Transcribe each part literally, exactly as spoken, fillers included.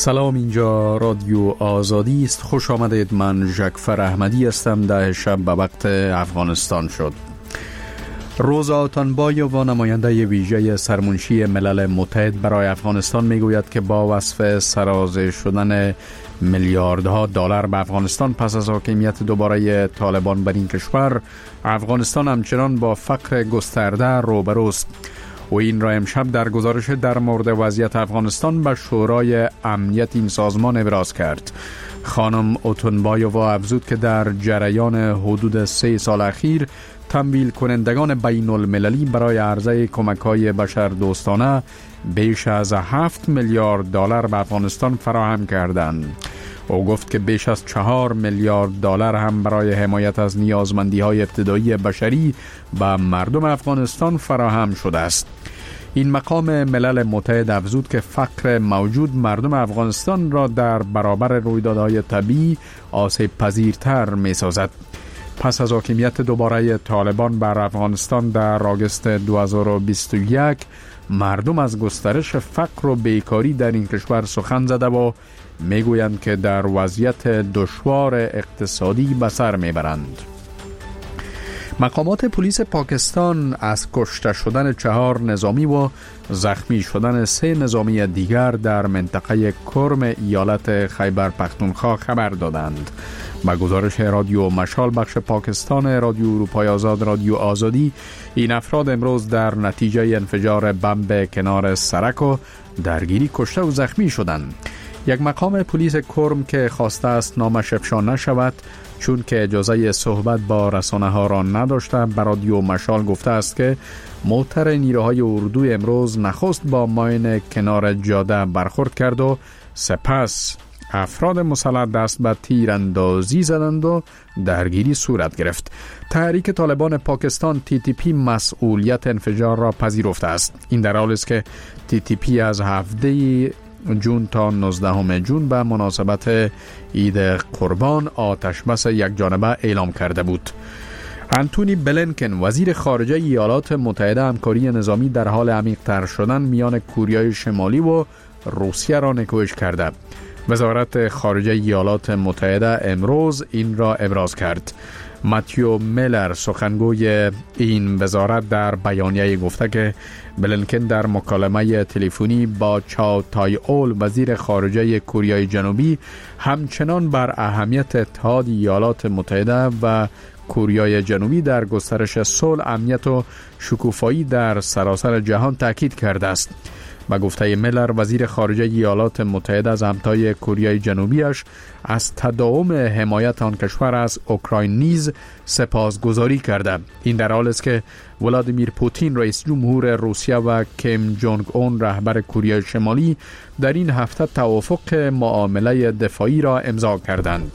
سلام، اینجا رادیو آزادی است. خوش آمدید. من ژکفر احمدی هستم. ده شب به وقت افغانستان شد. روزا اتانبایووا، نماینده ویژه سرمنشی ملل متحد برای افغانستان، میگوید که با وصف سرازیر شدن میلیاردها دلار به افغانستان پس از حاکمیت دوباره طالبان بر این کشور، افغانستان همچنان با فقر گسترده روبروست. و این را امشب در گزارش در مورد وضعیت افغانستان به شورای امنیت این سازمان ابراز کرد. خانم اتانبایووا افزود که در جریان حدود سه سال اخیر تمویل کنندگان بین المللی برای عرضه کمک‌های بشردوستانه بیش از هفت میلیارد دلار به افغانستان فراهم کردند. او گفت که بیش از چهار میلیارد دلار هم برای حمایت از نیازمندی‌های ابتدایی بشری به مردم افغانستان فراهم شده است. این مقام ملل متحد افزود که فقر موجود مردم افغانستان را در برابر رویدادهای طبیعی آسیب پذیرتر می سازد. پس از حاکمیت دوباره طالبان بر افغانستان در آگوست دو هزار و بیست و یک، مردم از گسترش فقر و بیکاری در این کشور سخن زده و میگویند که در وضعیت دشوار اقتصادی به سر میبرند. مقامات پلیس پاکستان از کشته شدن چهار نظامی و زخمی شدن سه نظامی دیگر در منطقه کرم ایالت خیبر پختونخوا خبر دادند. با گزارش رادیو مشال بخش پاکستان رادیو اروپای آزاد رادیو آزادی، این افراد امروز در نتیجه انفجار بمب کنار سرک و درگیری کشته و زخمی شدند. یک مقام پلیس کرم که خواسته است نامش افشا نشود چون که اجازه صحبت با رسانه ها را نداشته، به رادیو مشال گفته است که موتر نیروهای اردو امروز نخست با ماین کنار جاده برخورد کرد و سپس افراد مسلح دست به تیراندازی زدند و درگیری صورت گرفت. تحریک طالبان پاکستان تی تی پی مسئولیت انفجار را پذیرفته است. این در حالی است که تی تی پی از هفته جون تا نوزدهم جون به مناسبت عید قربان آتش بس یک جانبه اعلام کرده بود. انتونی بلینکن، وزیر خارجه ایالات متحده، همکاری نظامی در حال عمیق‌تر شدن میان کوریای شمالی و روسیه را نکوهش کرده. وزارت خارجه ایالات متحده امروز این را ابراز کرد. ماتیو میلر، سخنگوی این وزارت، در بیانیه گفته که بلینکن در مکالمه تلفنی با چاو تای اول، وزیر خارجه کوریای جنوبی، همچنان بر اهمیت اتحاد ایالات متحده و کوریای جنوبی در گسترش صلح، امنیت و شکوفایی در سراسر جهان تاکید کرده است. با گفته میلر، وزیر خارجه ایالات متحده از همتای کوریای جنوبیش از تداوم حمایت آن کشور از اوکراین نیز سپاسگزاری کرده. این در حالی است که ولادیمیر پوتین، رئیس جمهور روسیه، و کیم جونگ اون، رهبر کره شمالی، در این هفته توافق معامله دفاعی را امضا کردند.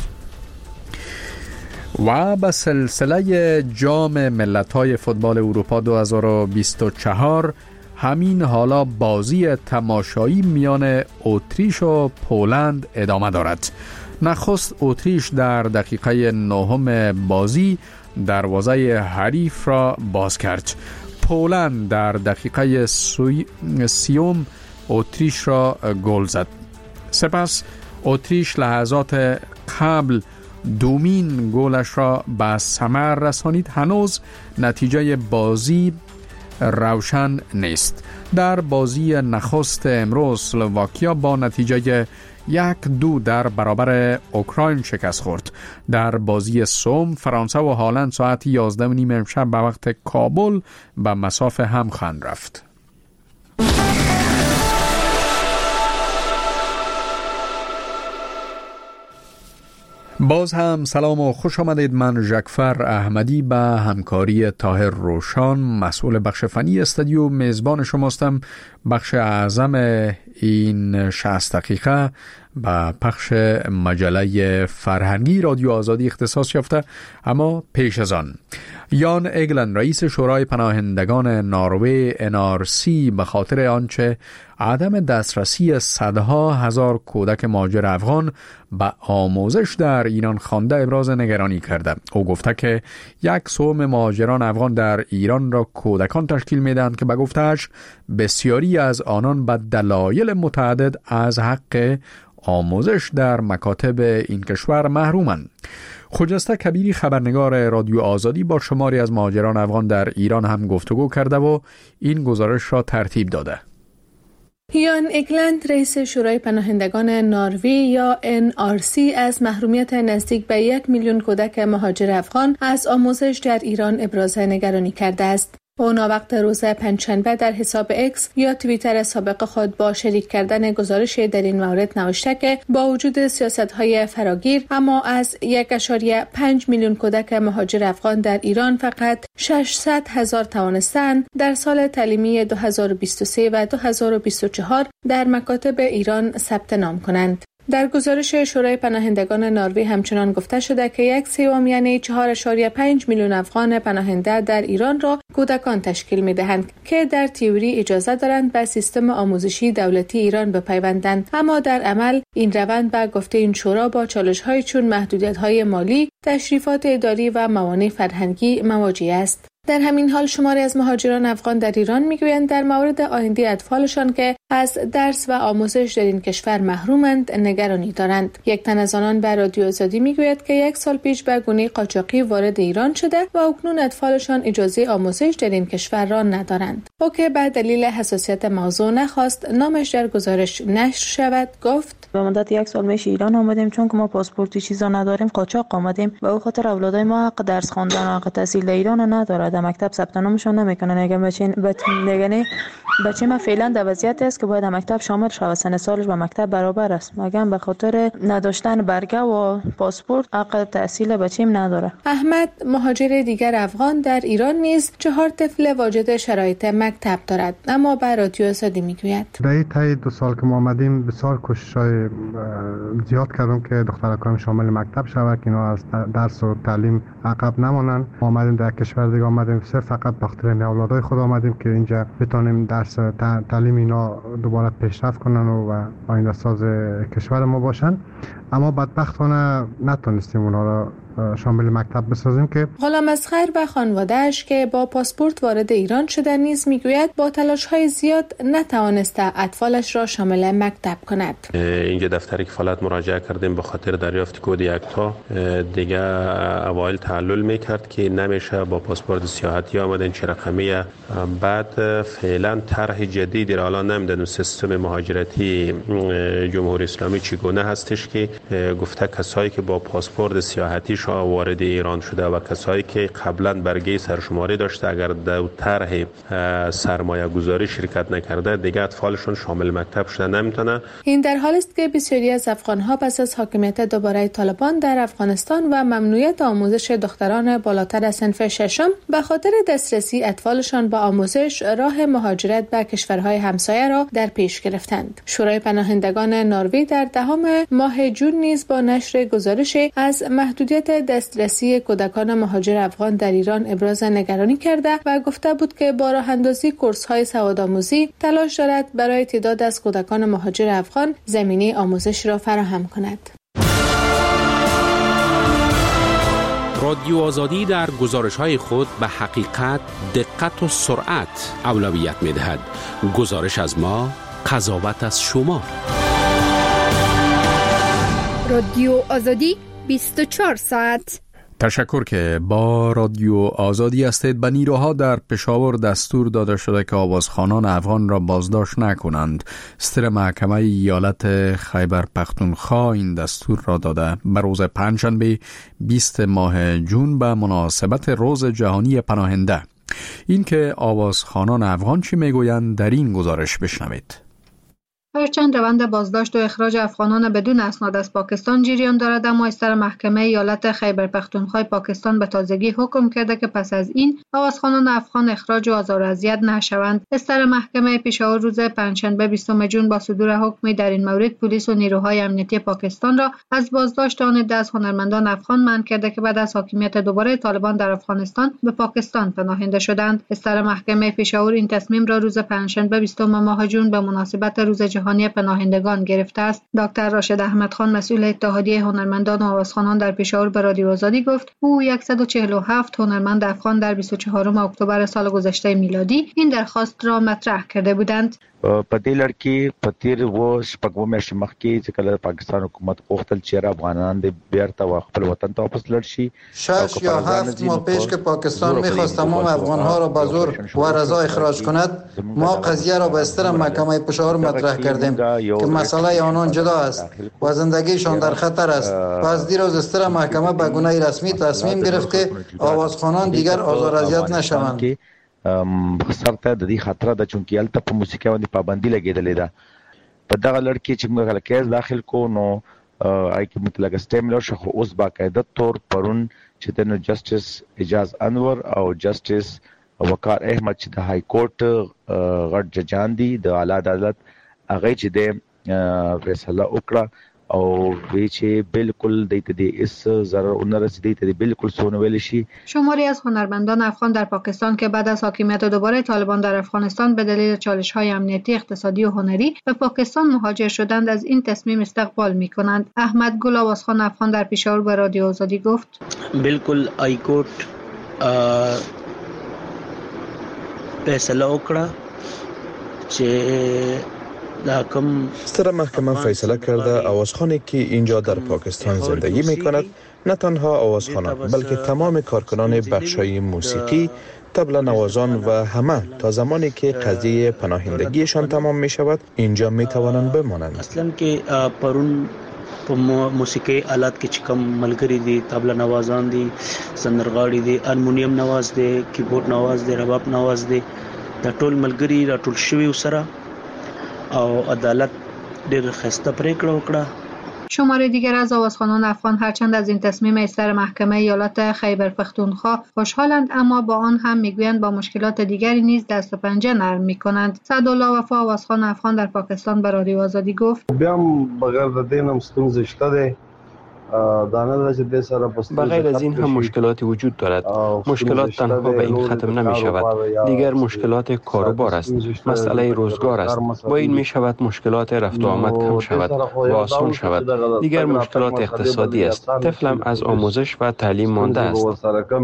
و به سلسله جام ملت‌های فوتبال اروپا دو هزار و بیست و چهار همین حالا بازی تماشایی میان اتریش و پولند ادامه دارد. نخست اتریش در دقیقه نهم بازی دروازه حریف را باز کرد. پولند در دقیقه سیوم اتریش را گل زد. سپس اتریش لحظات قبل دومین گلش را به ثمر رسانید. هنوز نتیجه بازی روشن نیست. در بازی نخست امروز اسلواکیا با نتیجه یک دو در برابر اوکراین شکست خورد. در بازی سوم فرانسه و هالند ساعت یازده و نیم امشب به وقت کابل به مساف هم خواهند رفت. باز هم سلام و خوش آمدید. من ژکفر احمدی به همکاری طاهر روشان، مسئول بخش فنی استودیو، میزبان شماستم. بخش اعظم این شصت دقیقه به پخش مجله فرهنگی رادیو آزادی اختصاص یافته. اما پیش از آن، یان اگلن، رئیس شورای پناهندگان نروژ ان آر سی، به خاطر آنچه عدم دسترسی صدها هزار کودک مهاجر افغان به آموزش در ایران خوانده ابراز نگرانی کرده. او گفته که یک سوم مهاجران افغان در ایران را کودکان تشکیل میدهند که به گفتهش بسیاری از آنان به دلایل متعدد از حق آموزش در مکاتب این کشور محرومند. خجسته کبیری خبرنگار رادیو آزادی با شماری از مهاجران افغان در ایران هم گفتگو کرده و این گزارش را ترتیب داده. یان اگلند رئیس شورای پناهندگان نروژ یا ان آر سی از محرومیت نزدیک به یک میلیون کودک مهاجر افغان از آموزش در ایران ابراز نگرانی کرده است. او وقت روز پنجشنبه در حساب اکس یا توییتر سابق خود با شریک کردن گزارش در این مورد نوشته که با وجود سیاست‌های فراگیر اما از یک ممیز پنج میلیون کودک مهاجر افغان در ایران فقط ششصد هزار توانستند در سال تعلیمی دو هزار و بیست و سه و دو هزار و بیست و چهار در مکاتب ایران ثبت نام کنند. در گزارش شورای پناهندگان نروژ همچنان گفته شده که یک سوم یعنی چهار ممیز پنج میلیون افغان پناهنده در ایران را کودکان تشکیل می‌دهند که در تئوری اجازه دارند به سیستم آموزشی دولتی ایران بپیوندند، اما در عمل این روند به گفته این شورا با چالش‌های چون محدودیت‌های مالی، تشریفات اداری و موانع فرهنگی مواجه است. در همین حال شماری از مهاجران افغان در ایران میگویند در مورد آینده اطفالشان که از درس و آموزش در این کشور محرومند نگرانی دارند. یک تن از آنان به رادیو آزادی میگوید که یک سال پیش به گونه قاچاقی وارد ایران شده و اکنون اطفالشان اجازه آموزش در این کشور را ندارند. او که به دلیل حساسیت موضوع نخواست نامش در گزارش نشر شود گفت: به مدت یک سال میشه ایران آمدیم، چون که ما پاسپورتی چیزا نداریم قاچاق آمدیم و او خاطر اولادای ما حق درس خواندن و حق تحصیل ایران نداره. در مکتب ثبت نامشون نمیکنن. اگه بچین بچین بچه ما فعلا در وضعیت است که باید در مکتب شامل شود، سن سالش با مکتب برابر است، مگر به خاطر نداشتن برگه و پاسپورت حق تحصیل بچه‌م نداره. احمد مهاجر دیگر افغان در ایران نیز چهار طفل واجد شرایط مکتب دارد، اما به رادیو آزادی میگوید: در طی دو سال که ما آمدیم بسیار کوشش‌های زیاد کردم که دخترکان شامل مکتب شود که اینا از درس و تعلیم عقب نمانند. ما آمدیم در کشور دیگه آمدیم صرف فقط به خاطر اولادای خود آمدیم که اینجا بتونیم درس تعلیم اینا دوباره پیشرفت کنن و آینده ساز کشور ما باشن، اما بدبختانه نتونستیم اونا را شامل مکتب بسازیم. که غلام اصغر و خانواده‌اش که با پاسپورت وارد ایران شده نیز میگوید با تلاش‌های زیاد نتوانسته اطفالش را شامل مکتب کند. اینجا دفتر کفالت مراجعه کردیم به خاطر دریافت کد یکتا، دیگه اوایل تعلل میکرد که نمیشه با پاسپورت سیاحتی آمدن چه رقمیه. بعد فعلا طرح جدیدی را الان نمیدونم سیستم مهاجرتی جمهوری اسلامی چگونه هستش که گفته کسایی که با پاسپورت سیاحتی وارد ایران شده و کسایی که قبلا برگه سرشماری داشته اگر در طرح سرمایه گذاری شرکت نکرده دیگه اطفالشون شامل مکتب شده نمیتونه. این در حالی است که بسیاری از افغان‌ها پس از حاکمیت دوباره طالبان در افغانستان و ممنوعیت آموزش دختران بالاتر از صنف ششم به خاطر دسترسی اطفالشان به آموزش راه مهاجرت به کشورهای همسایه را در پیش گرفتند. شورای پناهندگان نروژ در دهم ماه جون نیز با نشر گزارشی از محدودیت دسترسی کودکان مهاجر افغان در ایران ابراز نگرانی کرده و گفته بود که با راه اندازی کورس‌های سوادآموزی تلاش دارد برای تعداد از کودکان مهاجر افغان زمینه آموزش را فراهم کند. رادیو آزادی در گزارش‌های خود به حقیقت، دقت و سرعت اولویت می‌دهد. گزارش از ما، قضاوت از شما. رادیو آزادی بیست و چهار ساعت. تشکر که با رادیو آزادی هستید. به نیروها در پشاور دستور داده شده که آوازخوانان افغان را بازداشت نکنند. ستر محکمه ایالت خیبر پختونخوا این دستور را داده. به روز پنجشنبه بیست ماه جون به مناسبت روز جهانی پناهنده. این که آوازخوانان افغان چی میگویند در این گزارش بشنوید. هرچند روند بازداشت و اخراج افغانان بدون اسناد از پاکستان جریان دارد، اما استر محکمه ایالت خیبر پختونخوا پاکستان به تازگی حکم کرده که پس از این آوازخوانان افغان اخراج و آزار و اذیت نشوند. استر محکمه پشاور روز پنجشنبه بیستم جون با صدور حکمی در این مورد پلیس و نیروهای امنیتی پاکستان را از بازداشت آن عده از هنرمندان افغان منع کرده که بعد از حاکمیت دوباره طالبان در افغانستان به پاکستان پناهنده شدند. استر محکمه پشاور این تصمیم را روز پنجشنبه بیستم ماه جون به مناسبت روز جهانی پناهندگان گرفته است. دکتر راشد احمد خان مسئول اتحادیه هنرمندان و آوازخوانان در پشاور به رادیو آزادی گفت او صد و چهل و هفت هنرمند افغان در بیست و چهارم اکتبر سال گذشته میلادی این درخواست را مطرح کرده بودند. په دې لړ کې په تیر و شپږو میاشتو مخکې چې کله پاکستان حکومت غوښتل چې افغانان د بیرته خپل وطن ته واپس لاړ شي. شش یا هفت ماه پیش که پاکستان میخواست تمام افغانها را به زور و رضا اخراج کند، ما قضیه را به استر محکمه پشاور مطرح کردیم که مسئله آنان جدا است و زندگیشان در خطر است. پس دیروز استر محکمه به گونه رسمی تصمیم گرفت که آوازخوانان دیگر آزار اذیت نشوند. سرته د دې خطر د چونکی الته په موسیقي باندې پابندي لګیدلې ده. په دغه لړ کې چې موږ کله داخل کو نو آی کی مطلق سټیملر شو اوس باقاعده طور پرون چې د جسټس اجاز انور او جسټس وقار احمد چې د های کورټ غټ ججان دي د اعلی عدالت هغه چې د فیصله وکړه او وی چې بالکل دیت دی اس ضرر اونرس دیت دی بالکل سونویل شي. شماری از هنرمندان افغان در پاکستان که بعد از حاکمیت دوباره طالبان در افغانستان به دلیل چالش‌های امنیتی، اقتصادی و هنری به پاکستان مهاجر شدند از این تصمیم استقبال می‌کنند. احمد گل آوازخوان افغان در پیشاور به رادیو آزادی گفت: بالکل های کورټ فیصله وکړه چې ستره محکمه فیصله کرده آوازخوانی که اینجا در پاکستان زندگی می کند نه تنها آوازخوانان بلکه تمام کارکنان بخشای موسیقی، طبل نوازان و همه تا زمانی که قضیه پناهندگیشان تمام می شود اینجا می توانند بمانند. اصلا که پرون په موسیقي آلات کې چې کوم ملګری دي، طبله نوازان دي، سندرغاړي دي، هارمونیم نواز دي، کیبورډ نواز دي، رباب نواز دي، د ټول ملګری را ټول شوی سره او عدالت ډېر خسته پریکړه وکړه. شماره دیگر از آوازخوانان افغان هرچند از این تصمیم ایستر محکمه ایالت خیبر پختونخوا خوشحالند، اما با آن هم میگویند با مشکلات دیگری نیز دست و پنجه نرم میکنند. سعدالله وفا آوازخوان افغان در پاکستان به رادیو آزادی گفت: بیام بغیر د دینم ستونزې شته ده. بغیر از این هم مشکلات وجود دارد. مشکلات تنها به این ختم نمی شود. دیگر مشکلات کاروبار است. مسئله روزگار است. با این می شود مشکلات رفت و آمد کم شود و آسان شود. دیگر مشکلات اقتصادی است. طفلم از آموزش و تعلیم مانده است.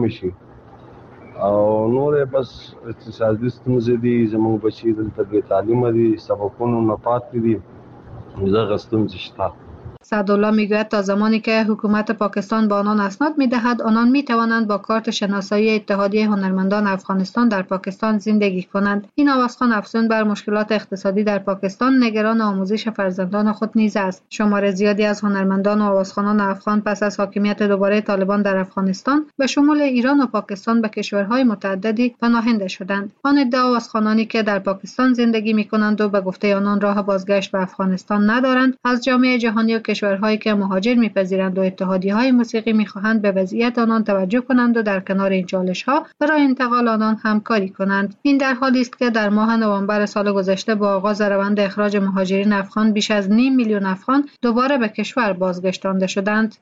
او نور بس اقتصادي ستونزې دي، زموږ بچي دلته بې تعلیمه دي، سبقونو نه پاتې دي، دغه ستونزې شته. سعدالله میگوید تا زمانی که حکومت پاکستان به آنان اسناد میدهد آنان میتوانند با کارت شناسایی اتحادیه هنرمندان افغانستان در پاکستان زندگی کنند. این آوازخوان افزون بر مشکلات اقتصادی در پاکستان نگران آموزش فرزندان خود نیز است. شمار زیادی از هنرمندان و آوازخوانان افغان پس از حاکمیت دوباره طالبان در افغانستان به شمول ایران و پاکستان به کشورهای متعددی پناهنده شدند. آن عده آوازخوانانی که در پاکستان زندگی میکنند و به گفته آنان راه بازگشت به افغانستان ندارند، از جامعه جهانی و کشورهایی که مهاجر میپذیرند و اتحادیه‌های موسیقی میخواهند به وضعیت آنان توجه کنند و در کنار این چالش‌ها برای انتقال آنان همکاری کنند. این در حالی است که در ماه نوامبر سال گذشته با آغاز روند اخراج مهاجرین افغان بیش از نیم میلیون افغان دوباره به کشور بازگشتانده شدند.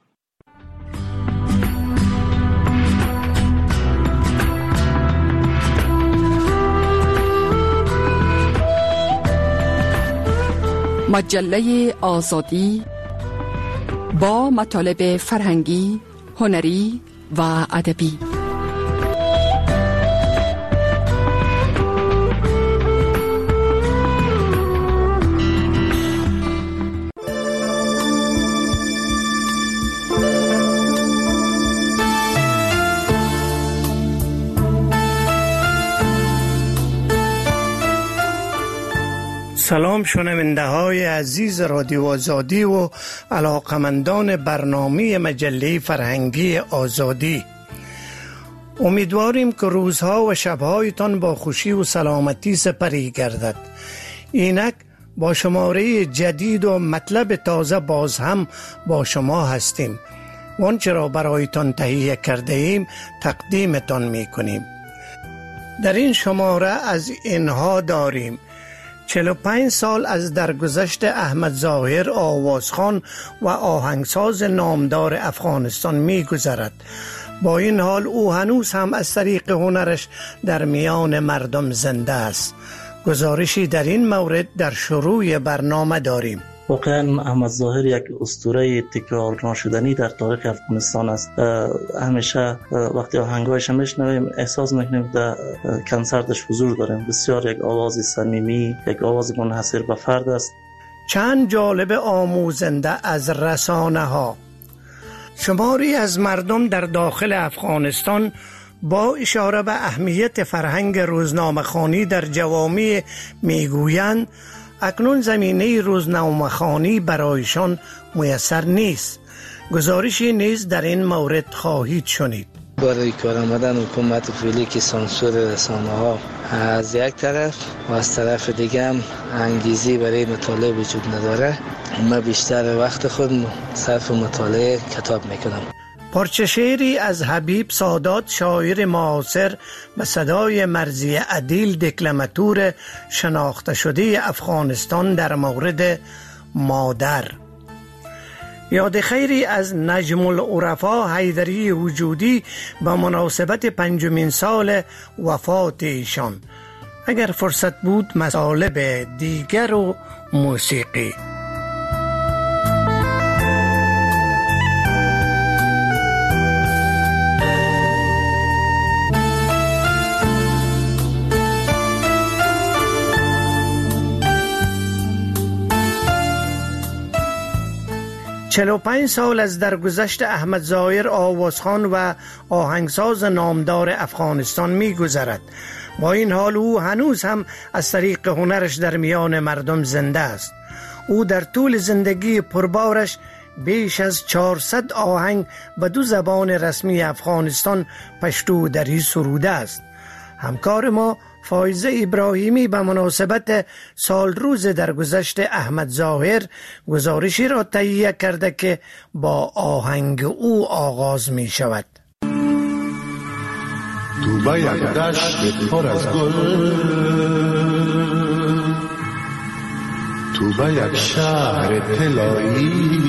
مجله آزادی با مطالب فرهنگی، هنری و ادبی. سلام شنونده های عزیز رادیو آزادی و علاقمندان برنامه مجله فرهنگی آزادی. امیدواریم که روزها و شبهایتان با خوشی و سلامتی سپری گردد. اینک با شماره جدید و مطلب تازه باز هم با شما هستیم. آنچه را برایتان تهیه کرده ایم تقدیمتان می کنیم. در این شماره از اینها داریم: چهل و پنج سال از درگذشت احمد ظاهر آوازخوان و آهنگساز نامدار افغانستان می گذرد. با این حال او هنوز هم از طریق هنرش در میان مردم زنده است. گزارشی در این مورد در شروع برنامه داریم. واقعا احمد ظاهر یک اسطوره تکرار ناشدنی در تاریخ افغانستان است. همیشه وقتی آهنگایش میشنویم احساس میکنیم در کنسرتش حضور داریم. بسیار یک آواز صمیمی، یک آواز منحصر به فرد است. چند جالب آموزنده از رسانه ها. شماری از مردم در داخل افغانستان با اشاره به اهمیت فرهنگ روزنامه‌خوانی در جوامع میگویند اکنون زمینه روزنامه‌خوانی برایشان میسر نیست. گزارشی نیز در این مورد خواهید شنید. برای کار آمدن حکومت فعلی که سانسور رسانه ها از یک طرف و از طرف دیگه هم انگیزی برای مطالعه وجود نداره، من بیشتر وقت خود صرف مطالعه کتاب میکنم. پارچه شعری از حبیب سادات، شاعر معاصر به صدای مرزی عدیل، دکلماتور شناخته شده افغانستان در مورد مادر. یاد خیری از نجم العرفا حیدری وجودی به مناسبت پنجمین سال وفات ایشان. اگر فرصت بود مطالب دیگر و موسیقی. چهل و پنج سال از درگذشت احمد ظاهر آوازخوان و آهنگساز نامدار افغانستان می گذرد. با این حال او هنوز هم از طریق هنرش در میان مردم زنده است. او در طول زندگی پربارش بیش از چهارصد آهنگ به دو زبان رسمی افغانستان، پشتو و دری، سروده است. همکار ما فایزه ابراهیمی به مناسبت سال روز درگذشت احمد ظاهر گزارشی را تهیه کرده که با آهنگ او آغاز می شود. تو به یک دشت پر از گل، تو به یک شهر طلایی.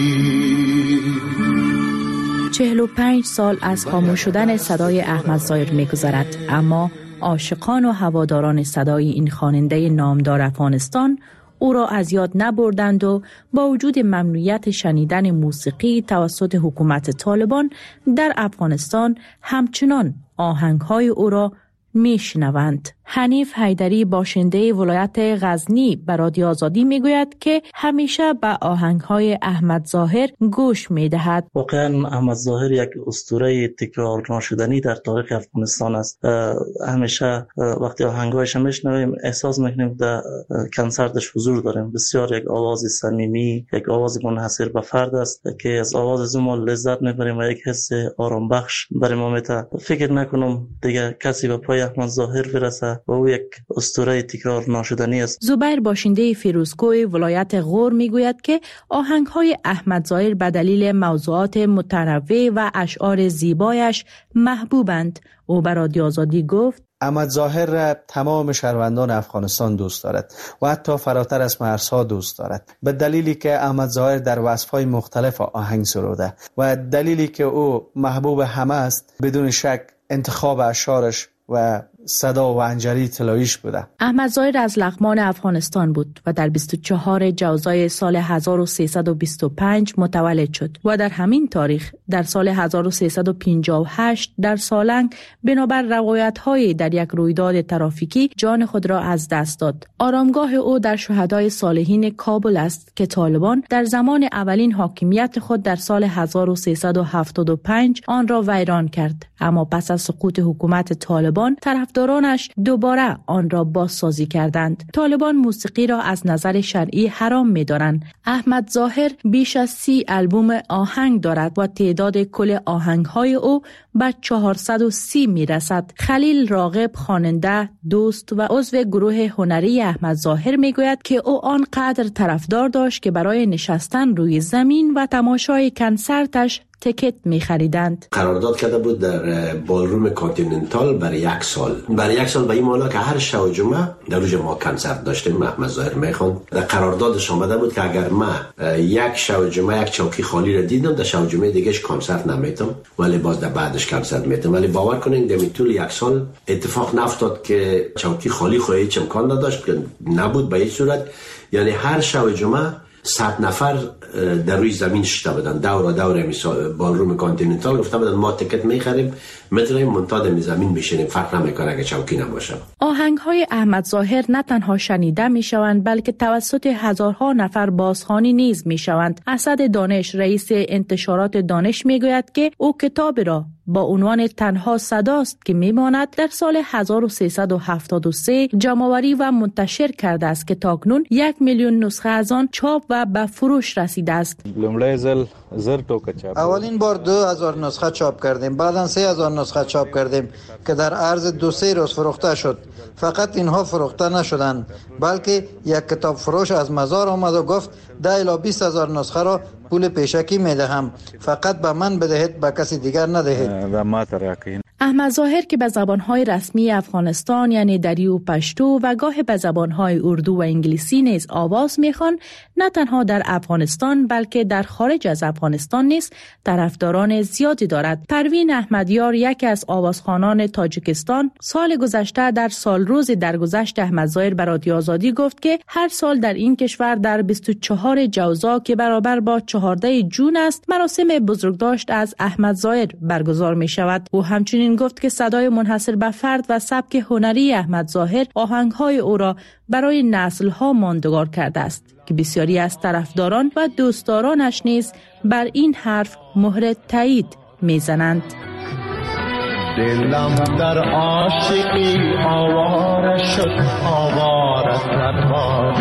چهل و پنج سال از خاموش شدن صدای احمد ظاهر می گذرد، اما عاشقان و هواداران صدای این خواننده نامدار افغانستان او را از یاد نبردند و با وجود ممنوعیت شنیدن موسیقی توسط حکومت طالبان در افغانستان همچنان آهنگ‌های او را میشنوند. حنیف حیدری باشنده ولایت غزنی به رادیو آزادی میگوید که همیشه به آهنگ‌های احمد ظاهر گوش میدهد. واقعا احمد ظاهر یک اسطوره تکرار ناشدنی در تاریخ افغانستان است. همیشه وقتی آهنگایش میشنویم احساس میکنیم در کنسرتش حضور داریم. بسیار یک آواز صمیمی، یک آواز منحصر به فرد است که از آواز ما لذت میبریم و یک حس آرام بخش برای ما میده. فکر نکنم دیگه کسی به پای احمد ظاهر برسه و او یک اسطوره تکرار ناشدنی است. زبیر باشنده فیروزکوه ولایت غور میگوید که آهنگ‌های احمد ظاهر به دلیل موضوعات متنوع و اشعار زیبایش محبوبند. او به رادیو آزادی گفت احمد ظاهر را تمام شهروندان افغانستان دوست دارد و حتی فراتر از مرزها دوست دارد، به دلیلی که احمد ظاهر در وصف‌های مختلف آهنگ سروده و دلیلی که او محبوب همه است. بدون شک انتخاب اشعارش و صدا و انجری طلاییش بوده. احمد ظاهر از لغمان افغانستان بود و در بیست و چهارم جوزای سال هزار و سیصد و بیست و پنج متولد شد و در همین تاریخ در سال هزار و سیصد و پنجاه و هشت در سالنگ بنابر روایت‌های در یک رویداد ترافیکی جان خود را از دست داد. آرامگاه او در شهدای صالحین کابل است که طالبان در زمان اولین حاکمیت خود در سال هزار و سیصد و هفتاد و پنج آن را ویران کرد، اما پس از سقوط حکومت طالبان طرفدارانش دوباره آن را بازسازی کردند. طالبان موسیقی را از نظر شرعی حرام می‌دانند. احمد ظاهر بیش از سی البوم آهنگ دارد و تعداد کل آهنگ‌های او به چهارصد و سی می‌رسد. خلیل راغب خواننده، دوست و عضو گروه هنری احمد ظاهر می‌گوید که او آنقدر طرفدار داشت که برای نشستن روی زمین و تماشای کنسرتش تکت می خریدند. قرارداد کرده بود در بالروم کانتیننتال برای یک سال. برای یک سال به این معنی که هر شب و جمعه در روز ما کنسرت داشتیم، احمد ظاهر میخواند. در قراردادش آمده بود که اگر ما یک شب و جمعه یک چوکی خالی را دیدم، در شب و جمعه دیگهش کنسرت نمیتم، ولی باز در بعدش کنسرت میتم. ولی باور کنین در طول یک سال اتفاق نافتاد که چوکی خالی خواهی هیچ امکان نداشت، که نبود به هیچ صورت. یعنی هر شب و جمعه صد نفر در روی زمین شته بودن دور دور مثال بالروم کانتیننتال گفته بودن ما تیکت میخریم میتونیم منتاد زمین بشینیم فرق نمیکنه اگه چوکی نباشه. آهنگ های احمد ظاهر نه تنها شنیده میشوند بلکه توسط هزارها نفر بازخوانی نیز میشوند. اسد دانش رئیس انتشارات دانش میگوید که او کتاب را با عنوان تنها صداست که میماند در سال هزار و سیصد و هفتاد و سه جمع‌آوری و منتشر کرده است که تاکنون یک میلیون نسخه از آن چاپ و به فروش رسیده است. اولین بار دو هزار نسخه چاپ کردیم، بعداً سه هزار نسخه چاپ کردیم که در عرض دو سه روز فروخته شد. فقط اینها فروخته نشدند بلکه یک کتاب فروش از مزار آمد و گفت ده الی بیست هزار نسخه را پول پیشکی میدهم، فقط به من بدهید، به کسی دیگر ندهید. احمد ظاهر که به زبانهای رسمی افغانستان یعنی دری و پشتو و گاه به زبانهای اردو و انگلیسی نیز آواز میخوان، نه تنها در افغانستان بلکه در خارج از افغانستان نیز طرفداران زیادی دارد. پروین احمدیار یکی از آوازخوانان تاجیکستان سال گذشته در سال روز درگذشت احمد ظاهر به رادیو آزادی گفت که هر سال در این کشور در بیست و چهار جوزا که برابر با چهارده جون است مراسم بزرگداشت از احمد ظاهر برگزار می شود. او همچنین گفت که صدای منحصر به فرد و سبک هنری احمد ظاهر آهنگ‌های او را برای نسل‌ها ماندگار کرده است که بسیاری از طرفداران و دوستدارانش نیز بر این حرف مهر تایید می‌زنند. دلم در عاشقی آواره شد، آواره سربار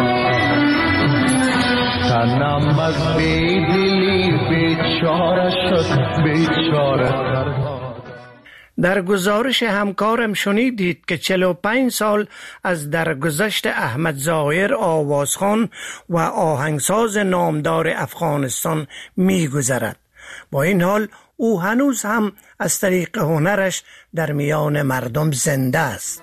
تنم از بیدلی بیچاره شد، بیچاره سربار. در گزارش همکارم شنیدید که چهل و پنج سال از درگذشت احمد ظاهر آوازخوان و آهنگساز نامدار افغانستان می‌گذرد. با این حال او هنوز هم از طریق هنرش در میان مردم زنده است.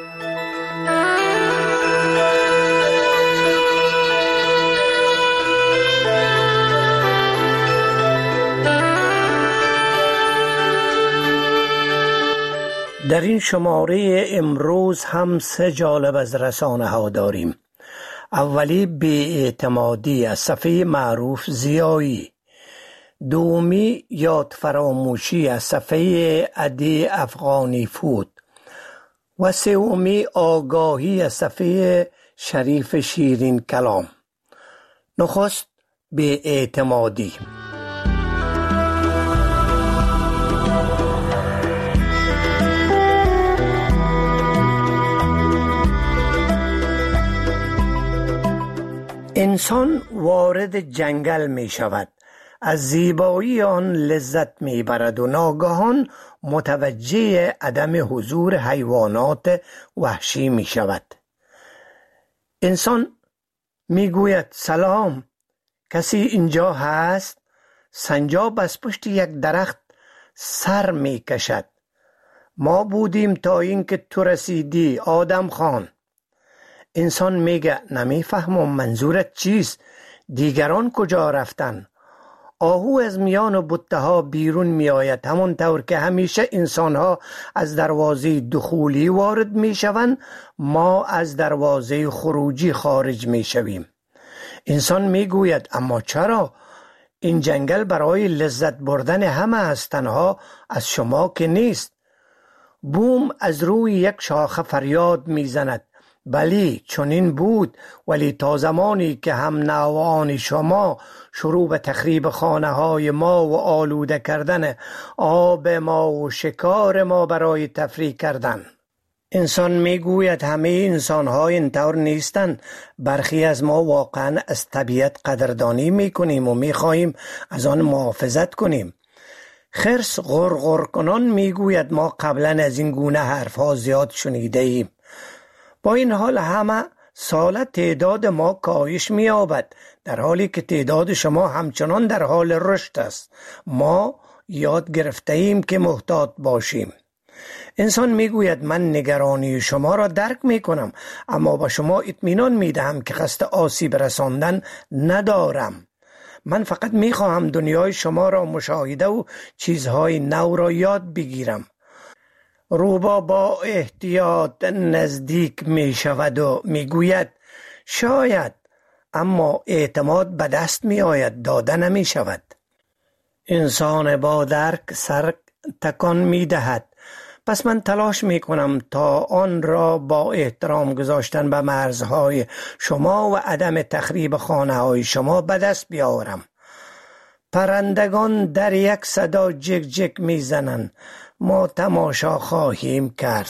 در این شماره امروز هم سه جالب از رسانه ها داریم. اولی بی‌اعتمادی از صفحه معروف زیایی، دومی یاد فراموشی از صفحه عدی افغانی فود و سومی آگاهی از صفحه شریف شیرین کلام. نخست بی‌اعتمادی. انسان وارد جنگل می شود، از زیبایی آن لذت می برد و ناگهان متوجه عدم حضور حیوانات وحشی می شود. انسان می گوید سلام، کسی اینجا هست؟ سنجاب از پشت یک درخت سر می کشد. ما بودیم تا اینکه تو رسیدی آدم خان. انسان میگه نمیفهمم منظورت چیست؟ دیگران کجا رفتن؟ آهو از میان بوته ها بیرون می آید، همون طور که همیشه انسان ها از دروازه دخولی وارد می شوند، ما از دروازه خروجی خارج می شویم. انسان می گوید اما چرا؟ این جنگل برای لذت بردن همه است، تنها از شما که نیست. بوم از روی یک شاخه فریاد می زند. بلی چنین بود، ولی تا زمانی که هم نوعان شما شروع به تخریب خانه های ما و آلوده کردن آب ما و شکار ما برای تفریح کردن. انسان میگوید همه انسان ها اینطور نیستند. برخی از ما واقعا از طبیعت قدردانی میکنیم و میخواهیم از آن محافظت کنیم. خرس غرغر کنان میگوید ما قبلا از این گونه حرف ها زیاد شنیده ایم. با این حال همه سال تعداد ما کاهش می‌یابد، در حالی که تعداد شما همچنان در حال رشد است. ما یاد گرفته ایم که محتاط باشیم. انسان میگوید من نگرانی شما را درک میکنم، اما با شما اطمینان میدهم که قصد آسیب رساندن ندارم. من فقط میخواهم دنیای شما را مشاهده و چیزهای نو را یاد بگیرم. روبا با احتیاط نزدیک می شود و می گوید شاید، اما اعتماد به دست می آید، داده نمی شود. انسان با درک سر تکان می دهد. پس من تلاش می کنم تا آن را با احترام گذاشتن به مرزهای شما و عدم تخریب خانه های شما به دست بیاورم. پرندگان در یک صدا جک جک می زنند. ما تماشا خواهیم کرد.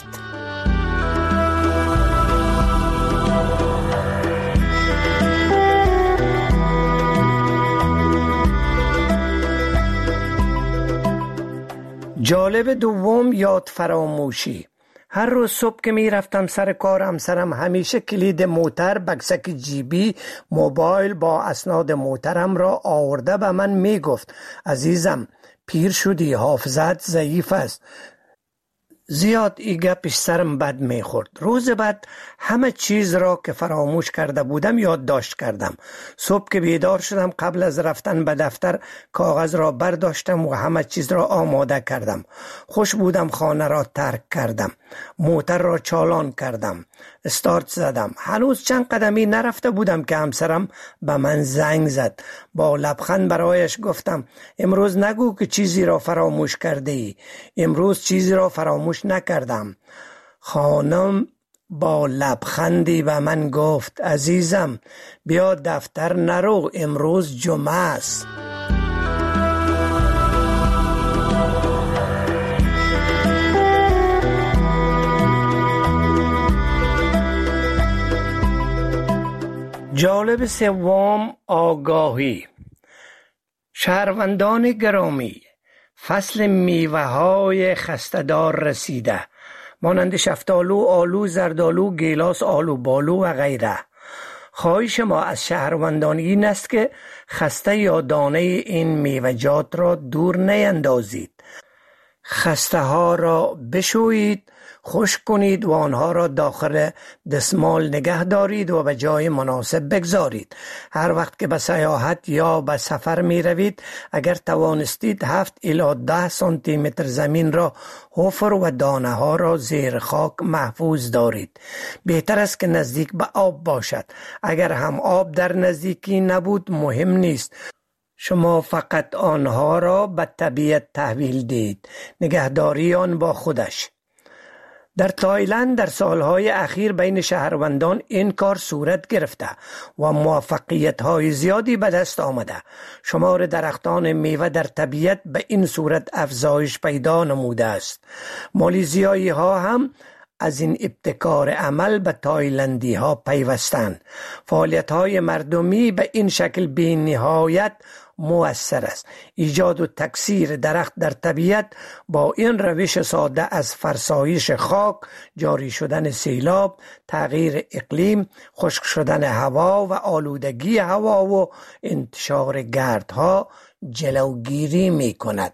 جالب دوم یاد فراموشی. هر روز صبح که می رفتم سر کار همسرم همیشه کلید موتر، بکسک جیبی، موبایل با اسناد موترم را آورده به من می گفت عزیزم پیر شدی، حافظت ضعیف است. زیاد ای گپش سرم بد می خورد. روز بعد همه چیز را که فراموش کرده بودم یادداشت کردم. صبح که بیدار شدم قبل از رفتن به دفتر کاغذ را برداشتم و همه چیز را آماده کردم. خوش بودم خانه را ترک کردم. موتر را چالان کردم. استارت زدم. هنوز چند قدمی نرفته بودم که همسرم به من زنگ زد. با لبخند برایش گفتم امروز نگو که چیزی را فراموش کرده ای. امروز چیزی را فراموش نکردم. خانم با لبخندی به من گفت عزیزم بیا دفتر نرو، امروز جمعه است. جالب سوم آگاهی. شهروندان گرامی، فصل میوه های خسته‌دار رسیده، مانند شفتالو، آلو، زردالو، گیلاس، آلو بالو و غیره. خواهش ما از شهروندان این است که خسته یا دانه این میوه‌جات را دور نیندازید. خسته ها را بشویید، خشک کنید و آنها را داخل دستمال نگه دارید و به جای مناسب بگذارید. هر وقت که به سیاحت یا به سفر می روید اگر توانستید هفت الی ده سانتی متر زمین را حفر و دانه ها را زیر خاک محفوظ دارید. بهتر است که نزدیک به آب باشد. اگر هم آب در نزدیکی نبود مهم نیست، شما فقط آنها را به طبیعت تحویل دید. نگهداری آن با خودش. در تایلند در سالهای اخیر بین شهروندان این کار صورت گرفته و موفقیت‌های زیادی به دست آمده. شمار درختان میوه در طبیعت به این صورت افزایش پیدا نموده است. مالیزیایی ها هم از این ابتکار عمل به تایلندی ها پیوستند. فعالیت های مردمی به این شکل بی نهایت مؤثر است. ایجاد و تکثیر درخت در طبیعت با این روش ساده از فرسایش خاک، جاری شدن سیلاب، تغییر اقلیم، خشک شدن هوا و آلودگی هوا و انتشار گردها جلوگیری می کند.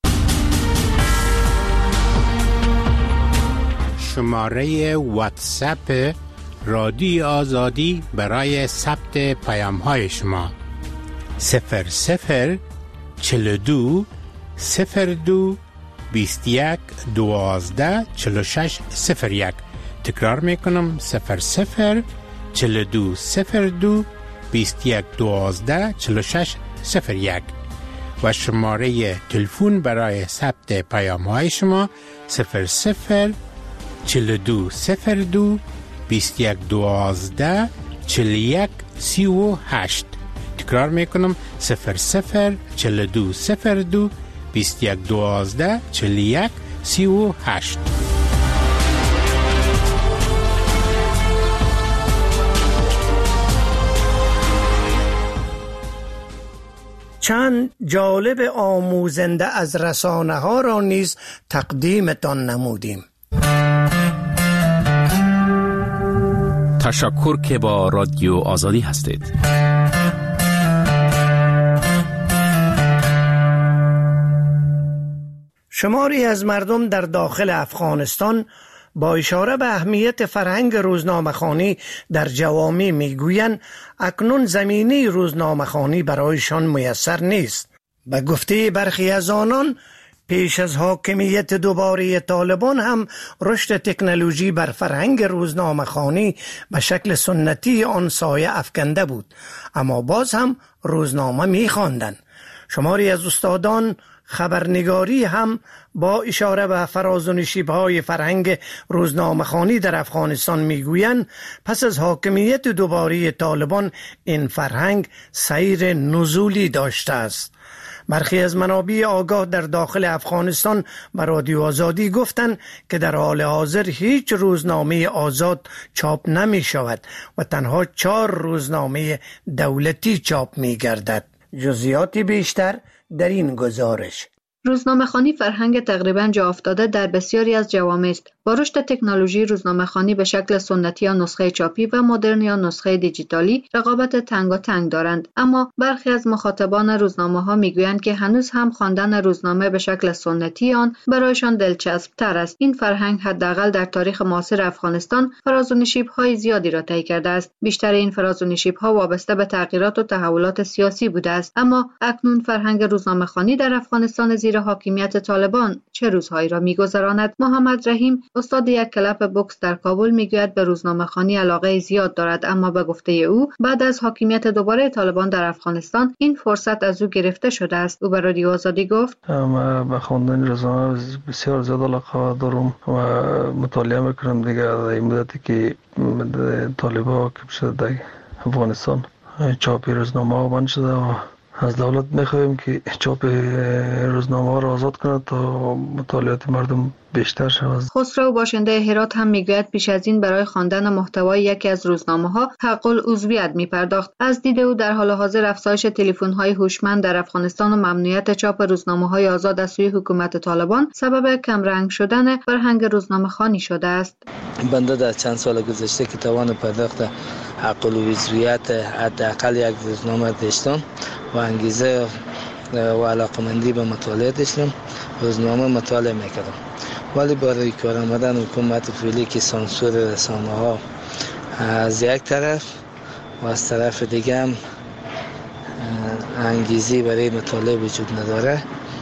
شماره واتساپ رادیو آزادی برای ثبت پیام های شما صفر صفر چل دو صفر دو بیست یک دوازده چل شش صفر یک. تکرار میکنم صفر صفر چل دو صفر دو بیست یک دوازده چل شش صفر یک و شماره تلفن برای ثبت پیام های شما صفر صفر چل دو صفر دو بیست یک دوازده چل یک سی و هشت. تکرار میکنم صفر صفر چل دو صفر دو بیست یک دوازده چل یک سی و هشت. چند جالب آموزنده از رسانه ها را نیز تقدیمتان نمودیم. تشکر که با رادیو آزادی هستید. شماری از مردم در داخل افغانستان با اشاره به اهمیت فرهنگ روزنامه‌خوانی در جوامع میگویند اکنون زمینه روزنامه‌خوانی برایشان میسر نیست. به گفته برخی از آنان پیش از حاکمیت دوباره طالبان هم رشد تکنولوژی بر فرهنگ روزنامه‌خوانی به شکل سنتی آن سایه افکنده بود، اما باز هم روزنامه می‌خواندند. شماری از استادان خبرنگاری هم با اشاره به فراز و نشیب‌های فرهنگ روزنامه‌خوانی در افغانستان میگویند پس از حاکمیت دوباره طالبان این فرهنگ سیر نزولی داشته است. برخی از منابع آگاه در داخل افغانستان به رادیو آزادی گفتند که در حال حاضر هیچ روزنامه آزاد چاپ نمی شود و تنها چهار روزنامه دولتی چاپ می گردد. جزئیاتی بیشتر در این گزارش. روزنامه‌خوانی فرهنگ تقریباً جا افتاده در بسیاری از جوامع است. با رشد تکنولوژی روزنامه‌خوانی به شکل سنتی یا نسخه چاپی و مدرن یا نسخه دیجیتالی رقابت تنگاتنگ دارند، اما برخی از مخاطبان روزنامه‌ها میگویند که هنوز هم خواندن روزنامه به شکل سنتی آن برایشان دلچسب تر است. این فرهنگ حداقل در تاریخ معاصر افغانستان فراز و نشیب‌های زیادی را طی کرده است. بیشتر این فراز و نشیب‌ها وابسته به تغییرات و تحولات سیاسی بوده است، اما اکنون فرهنگ روزنامه‌خوانی در افغانستان زیر حاکمیت طالبان چه روزهایی را می‌گذراند؟ محمد رحیم، استاد یک کلب بوکس در کابل، میگوید به روزنامه‌خوانی علاقه زیاد دارد، اما به گفته او بعد از حاکمیت دوباره طالبان در افغانستان این فرصت از او گرفته شده است. او به رادیو آزادی گفت: من به خواندن روزنامه بسیار زیاد علاقه دارم و مطالعه میکنم دیگه. در این مدتی که طالبان که شده در افغانستان چاپ روزنامه ها بند شده و از دولت میخواهیم که چاپ روزنامه ها را آزاد کند تا مطالعات مردم بیشتر شود. خسرو باشنده هرات هم میگوید پیش از این برای خواندن محتوای یکی از روزنامه ها حق العضویت میپرداخت. از دید او در حال حاضر افزایش تلفن های هوشمند در افغانستان و ممنوعیت چاپ روزنامه های آزاد از سوی حکومت طالبان سبب کمرنگ شدن فرهنگ روزنامه خوانی شده است. بنده در چند سال گذشته که توان پرداخت حق العضویت حداقل یک روزنامه داشتم و انگیزه و علاقمندی به مطالعه داشتم، روزنامه مطالعه میکردم، ولی برای کار آمدن حکومت فعلی که سانسور رسانه ها از یک طرف و از طرف دیگه هم انگیزی برای مطالعه وجود نداره،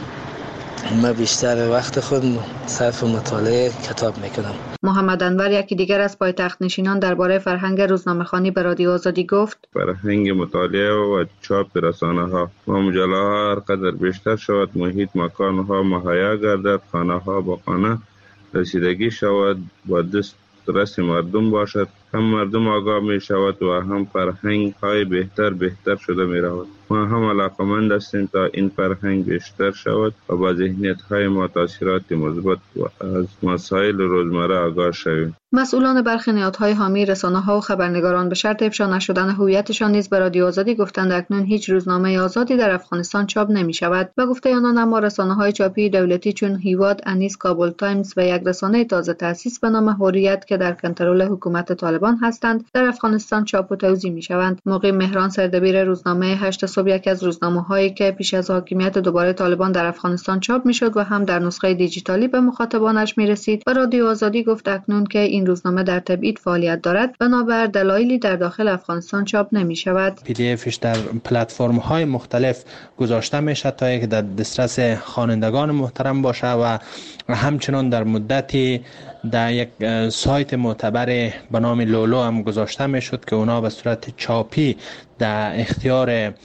من بیشتر وقت خود صرف مطالعه کتاب میکنم. محمد انور، یکی دیگر از پایتخت نشینان، درباره فرهنگ روزنامه‌خوانی به رادیو آزادی گفت: فرهنگ مطالعه و چاپ رسانه ها و مجله ها هر قدر بیشتر شود، محیط مکان ها مهیا گردد، خانه ها با خانه رسیدگی شود، با دست رس مردم باشد، هم مردم آگاه می شود و هم فرهنگ های بهتر بهتر شده می رود. ما هم علاقمند هستیم تا این فرهنگ بیشتر شود و با ذهنیت های ما تاثیرات مثبت و از مسائل روزمره آگاه شویم. مسئولان برخی نهادهای حامی رسانه‌ها و خبرنگاران به شرط افشا نشدن هویتشان نیز به رادیو آزادی گفتند اکنون هیچ روزنامه آزادی در افغانستان چاپ نمی شود. و گفته آنان اما رسانه‌های چاپی دولتی چون هیواد، انیس، کابل تایمز و یک رسانه تازه تأسیس به نام حریت که در کنترل حکومت طالبان هستند در افغانستان چاپ و توزیع می شوند. موقع مهران سردبیر روزنامه هشت صبح، یکی از روزنامه‌هایی که پیش از حاکمیت دوباره طالبان در افغانستان چاپ می‌شد و هم در نسخه دیجیتالی به مخاطبانش می‌رسید، و رادیو آزادی گفت اکنون که این روزنامه در تبعید فعالیت دارد بنابر دلایلی در داخل افغانستان چاپ نمی‌شود. پی دی افش در پلتفرم‌های مختلف گذاشته میشه تا اینکه در دسترس خوانندگان محترم باشه و همچنان در مدتی در یک سایت معتبر به نام لولو هم گذاشته میشد که اونا به صورت چاپی در اختیار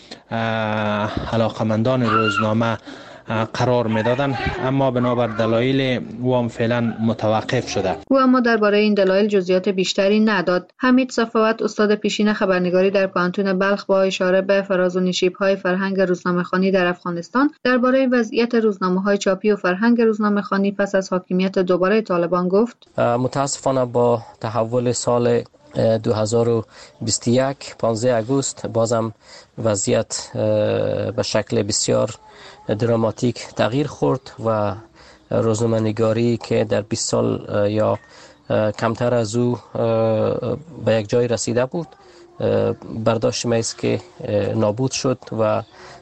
علاقمندان روزنامه قرار میدادن، اما بنابر دلایل او هم فعلا متوقف شده. او اما درباره این دلایل جزئیات بیشتری نداد. حمید صفوت، استاد پیشین خبرنگاری در پانتون بلخ، با اشاره به فراز و نشیب‌های فرهنگ روزنامه‌خوانی در افغانستان درباره وضعیت روزنامه‌های چاپی و فرهنگ روزنامه‌خوانی پس از حاکمیت دوباره طالبان گفت: متاسفانه با تحول سال دو هزار و بیست و یک پانزده آگوست بازم وضعیت به شکل بسیار دراماتیک تغییر خورد و روزنامه‌نگاری که در بیست سال یا کمتر از او به یک جای رسیده بود برداشت ما است که نابود شد و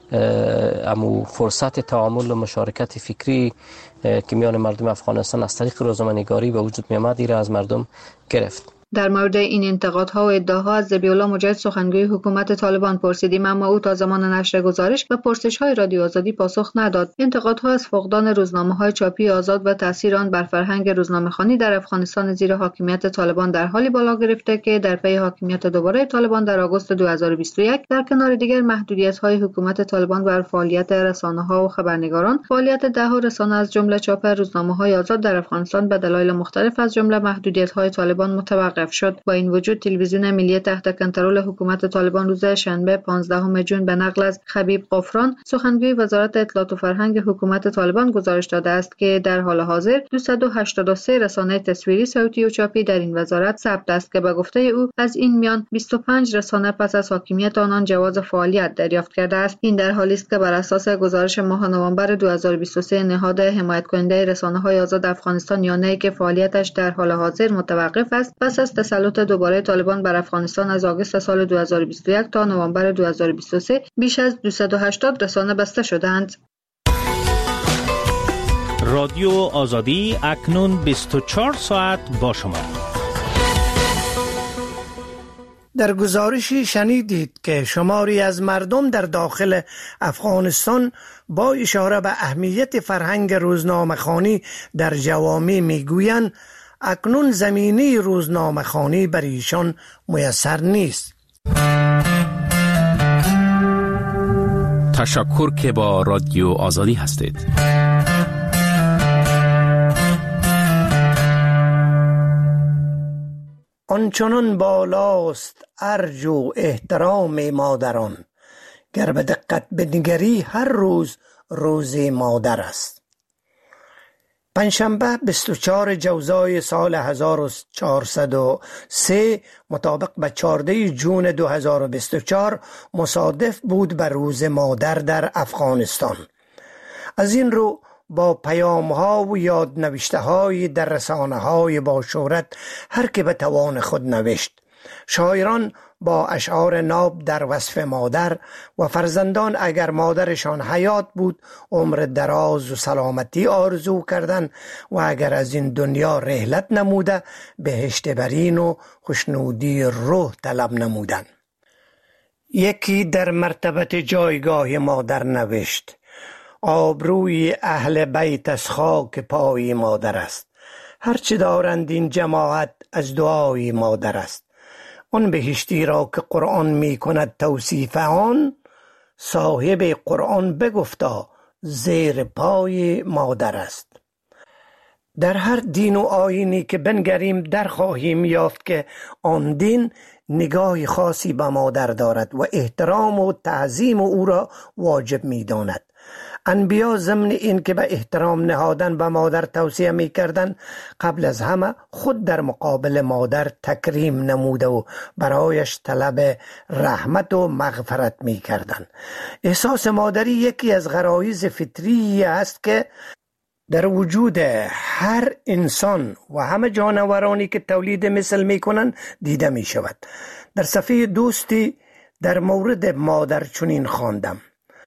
امو فرصت تعامل و مشارکت فکری که میان مردم افغانستان از طریق روزنامه‌نگاری به وجود می آمد را از مردم گرفت. در مورد این انتقادها و ادعاها از ذبیح‌الله مجاهد سخنگوی حکومت طالبان پرسیدیم، اما او تا زمان نشر گزارش و پرسش‌های رادیو آزادی پاسخ نداد. انتقادها از فقدان روزنامه‌های چاپی آزاد و تاثیر آن بر فرهنگ روزنامه‌خوانی در افغانستان زیر حاکمیت طالبان در حالی بالا گرفته که در پی حاکمیت دوباره طالبان در آگوست دو هزار و بیست و یک در کنار دیگر محدودیت‌های حکومت طالبان بر فعالیت رسانه‌ها و خبرنگاران، فعالیت ده رسانه از جمله چاپ روزنامه‌های آزاد در افغانستان به دلایل مختلف از جمله محدودیت‌های طالبان متوقف شد. با این وجود تلویزیون ملی تحت کنترل حکومت طالبان روز شنبه پانزدهم ژوئن به نقل از خبیب قفران، سخنگوی وزارت اطلاعات و فرهنگ حکومت طالبان گزارش داده است که در حال حاضر دویست و هشتاد و سه رسانه تصویری، صوتی و چاپی در این وزارت ثبت است که به گفته او از این میان بیست و پنج رسانه پس از حاکمیت آنان جواز فعالیت دریافت کرده است. این در حالی است که بر اساس گزارش ماه نوامبر دو هزار و بیست و سه نهاد حمایت کننده رسانه‌های آزاد افغانستان یانه که فعالیتش در حال حاضر متوقف است، پس از تسلط دوباره طالبان بر افغانستان از آگوست سال دو هزار و بیست و یک تا نوامبر دو هزار و بیست و سه بیش از دویست و هشتاد رسانه بسته شدند. رادیو آزادی اکنون بیست و چهار ساعت با شما. در گزارشی شنیدید که شماری از مردم در داخل افغانستان با اشاره به اهمیت فرهنگ روزنامه‌خوانی در جوامع میگویند اکنون زمینه روزنامه‌خوانی بر ایشان میسر نیست. تشکر که با رادیو آزادی هستید. آنچنان بالاست ارج و احترام مادران، گر به دقت بنگری هر روز روز مادر است. پنجشنبه بیست و چهارم جوزای سال هزار و چهارصد و سه مطابق به چهاردهم ژوئن دو هزار و بیست و چهار مصادف بود به روز مادر در افغانستان. از این رو با پیام ها و یادنوشته های در رسانه های با شهرت هر که به توان خود نوشت. شاعران با اشعار ناب در وصف مادر و فرزندان اگر مادرشان حیات بود عمر دراز و سلامتی آرزو کردند و اگر از این دنیا رحلت نموده بهشت برین و خوشنودی روح طلب نمودند. یکی در مرتبت جایگاه مادر نوشت: آبروی اهل بیت از خاک پای مادر است، هرچه دارند این جماعت از دعای مادر است. آن بهشتی را که قرآن می کند توصیف آن، صاحب قرآن بگفتا زیر پای مادر است. در هر دین و آیینی که بنگریم در خواهیم یافت که آن دین نگاه خاصی به مادر دارد و احترام و تعظیم او را واجب می داند. انبیا ضمن این که به احترام نهادن به مادر توصیه می کردن، قبل از همه خود در مقابل مادر تکریم نموده و برایش طلب رحمت و مغفرت می کردن. احساس مادری یکی از غرایز فطری است که در وجود هر انسان و همه جانورانی که تولید مثل می کنند دیده می شود. در صفحه دوستی در مورد مادر چنین خواندم: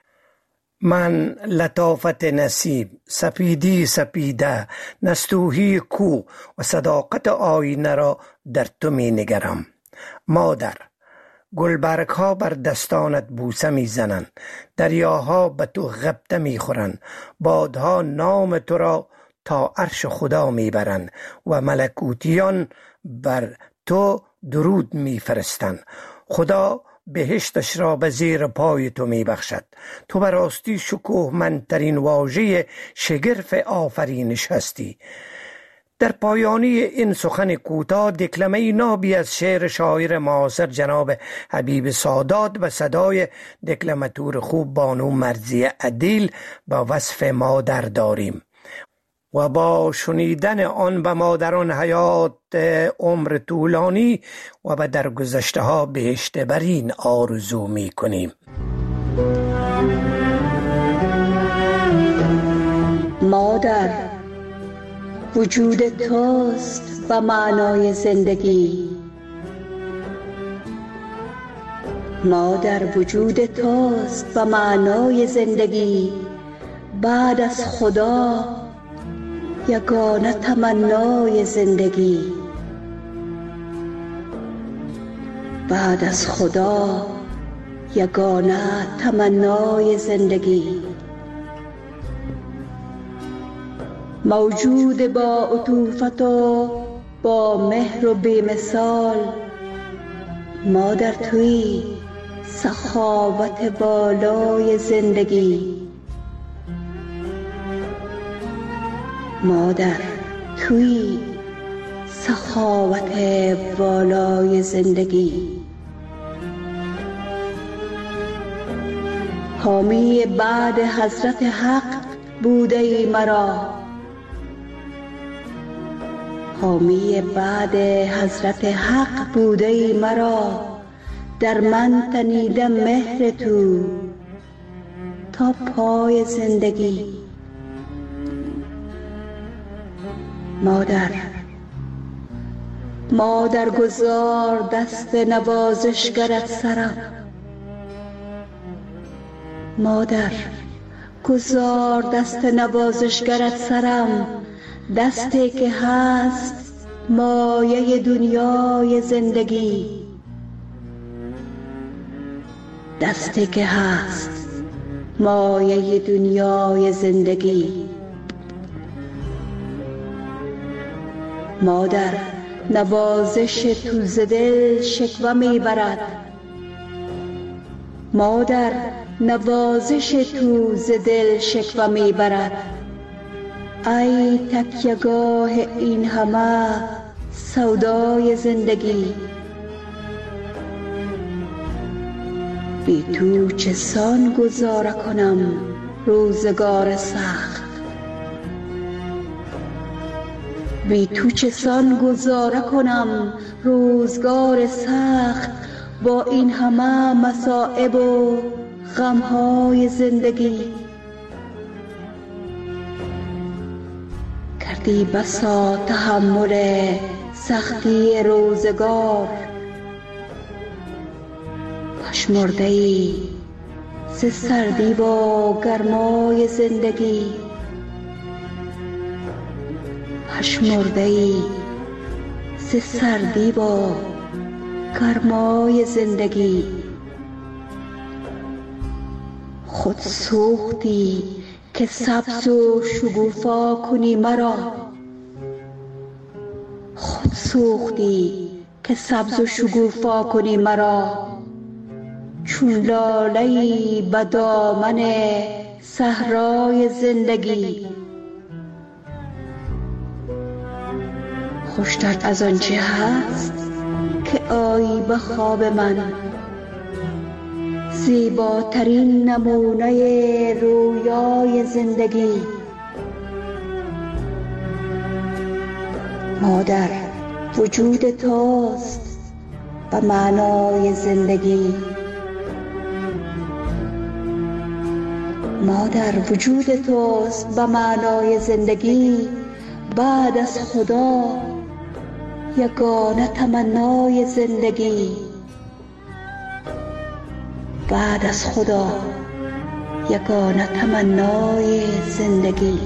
من لطافت نصیب، سپیدی سپیده، نستوهی کو و صداقت آینه را در تو می نگرم. مادر، گلبرگ ها بر دستانت بوسه می زنند، دریاها به تو غبطه می خورند، بادها نام تو را تا عرش خدا می برند و ملکوتیان بر تو درود می فرستند. خدا بهشتش را به زیر پای تو می بخشد. تو به راستی شکوهمندترین واژه شگرف آفرینش هستی. در پایانی این سخن کوتاه دکلمه نابی از شعر شاعر معاصر جناب حبیب سادات به صدای دکلماتور خوب بانو مرضیه عدیل به وصف مادر داریم و با شنیدن آن به مادران حیات عمر طولانی و به درگذشته ها بهشت برین آرزو می کنیم. مادر، وجود توست و معنای زندگی. مادر، وجود توست و معنای زندگی. بعد از خدا یگانه تمنای زندگی. بعد از خدا یگانه تمنای زندگی. موجود با عطوفت و با مهر و بی‌مثال، ما در توی سخاوت بالای زندگی. ما در توی سخاوت بالای زندگی. حامی بعد حضرت حق بوده ای مرا، حامی بعد حضرت حق بوده ای مرا. در من تنیدم مهر تو تا پای زندگی. مادر مادر گذار دست نوازشگرت سرم، مادر گذار دست نوازشگرت سرم. دستی که هست مایه دنیای زندگی، دستی که هست مایه دنیای زندگی. مادر نوازش تو ز دل شکوه میبرد، مادر نوازش تو ز دل شکوه میبرد. ای تکیه‌گاه این همه سودای زندگی. بی تو چه سان گذاره کنم روزگار سخت، بی تو چه سان گذاره کنم روزگار سخت. با این همه مصائب و غمهای زندگی. کردی بسا تحمل سختی روزگار، پشمرده ای ز سردی با گرمای زندگی. پشمرده ای ز سردی با گرمای زندگی. خود سوختی که سبز و شگوفا کنی مرا، خود سوختی که سبز و شگوفا کنی مرا. چون لاله‌ای به دامن صحرای زندگی. خوشتر از آنچه هست که آیی به خواب من، زیباترین نمونه رویای زندگی. مادر وجود توست و معنای زندگی. مادر وجود توست و معنای زندگی. بعد از خدا یگانه تمنای زندگی. بعد از خدا یگانه تمنای زندگی.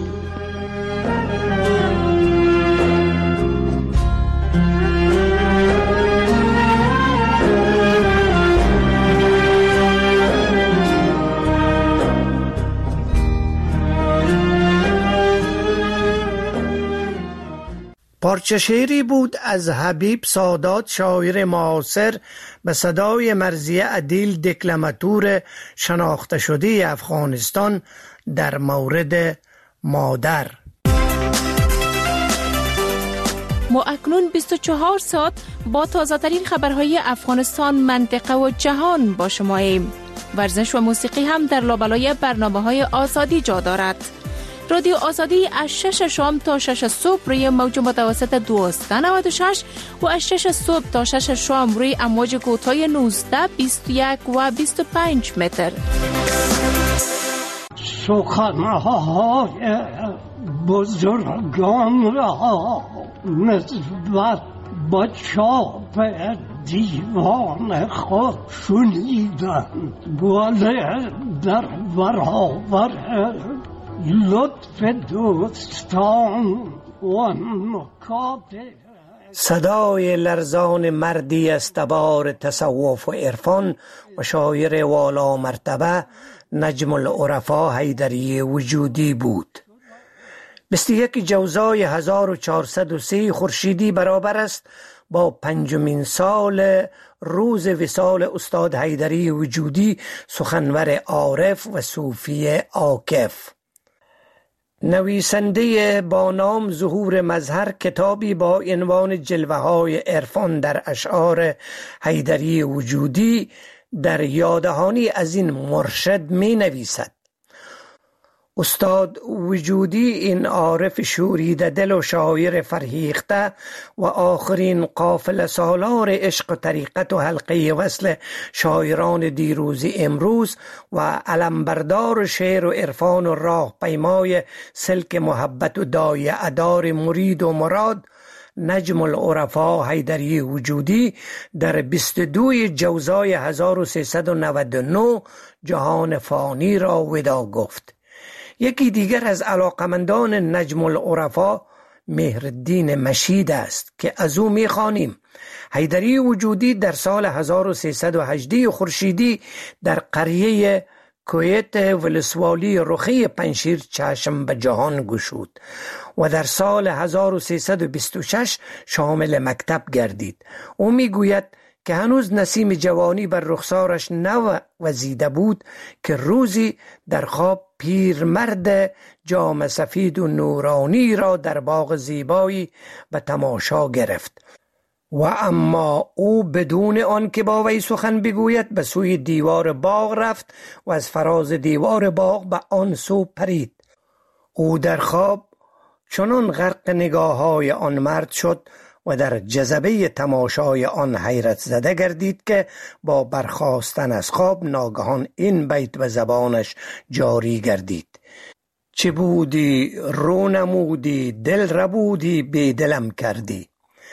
پارچه شعری بود از حبیب سادات، شاعر معاصر، به صدای مرضیه عدیل، دکلماتور شناخته شده افغانستان در مورد مادر. ما اکنون بیست و چهار ساعت با تازه ترین خبرهای افغانستان، منطقه و جهان با شماییم. ورزش و موسیقی هم در لابلای برنامه‌های آزادی جا دارد. رادیو آزادی از شش شام تا شش صبح روی موج متوسط دویست و نود و شش و از شش صبح تا شش شام روی امواج کوتاه نوزده، بیست و یک و بیست و پنج متر. سخنهای بزرگان را نسبت با چاپ دیوان خود شنیدم، ولی در برابر لطف دوستان و نکات صدای لرزان مردی از تبار تصوف و عرفان و شاعر والا مرتبه نجم العرفا حیدری وجودی بود. بیست و یک جوزای هزار و چهارصد و سه خورشیدی برابر است با پنجمین سال روز وصال استاد حیدری وجودی، سخنور عارف و صوفی عاکف. نویسنده با نام ظهور مظهر کتابی با عنوان جلوه های عرفان در اشعار حیدری وجودی در یاددهانی از این مرشد می نویسد: استاد وجودی این عارف شوریده دل و شاعر فرهیخته و آخرین قافله سالار عشق و طریقت و حلقه وصل شاعران دیروز امروز و علمبردار شعر و عرفان و راه پیمای سلک محبت و دایه ادار مرید و مراد، نجم العرفا حیدری وجودی در بیست و دو جوزای هزار و سیصد و نود و نه جهان فانی را ودا گفت. یکی دیگر از علاقمندان نجم العرفا مهرالدین مشید است که از او می‌خوانیم: حیدری وجودی در سال هزار و سیصد و هجده خورشیدی در قریه کویت ولسوالی رخی پنشیر چشم به جهان گشود و در سال هزار و سیصد و بیست و شش شامل مکتب گردید. او میگوید که هنوز نسیم جوانی بر رخسارش نوزیده بود که روزی در خواب پیرمرد جام سفید و نورانی را در باغ زیبایی به تماشا گرفت و اما او بدون آن که با وی سخن بگوید به سوی دیوار باغ رفت و از فراز دیوار باغ به آن سو پرید. او در خواب چنان غرق نگاه های آن مرد شد و در جذبه تماشای آن حیرت زده گردید که با برخاستن از خواب ناگهان این بیت به زبانش جاری گردید: چه بودی رو نمودی دل ربودی بی دلم کردی.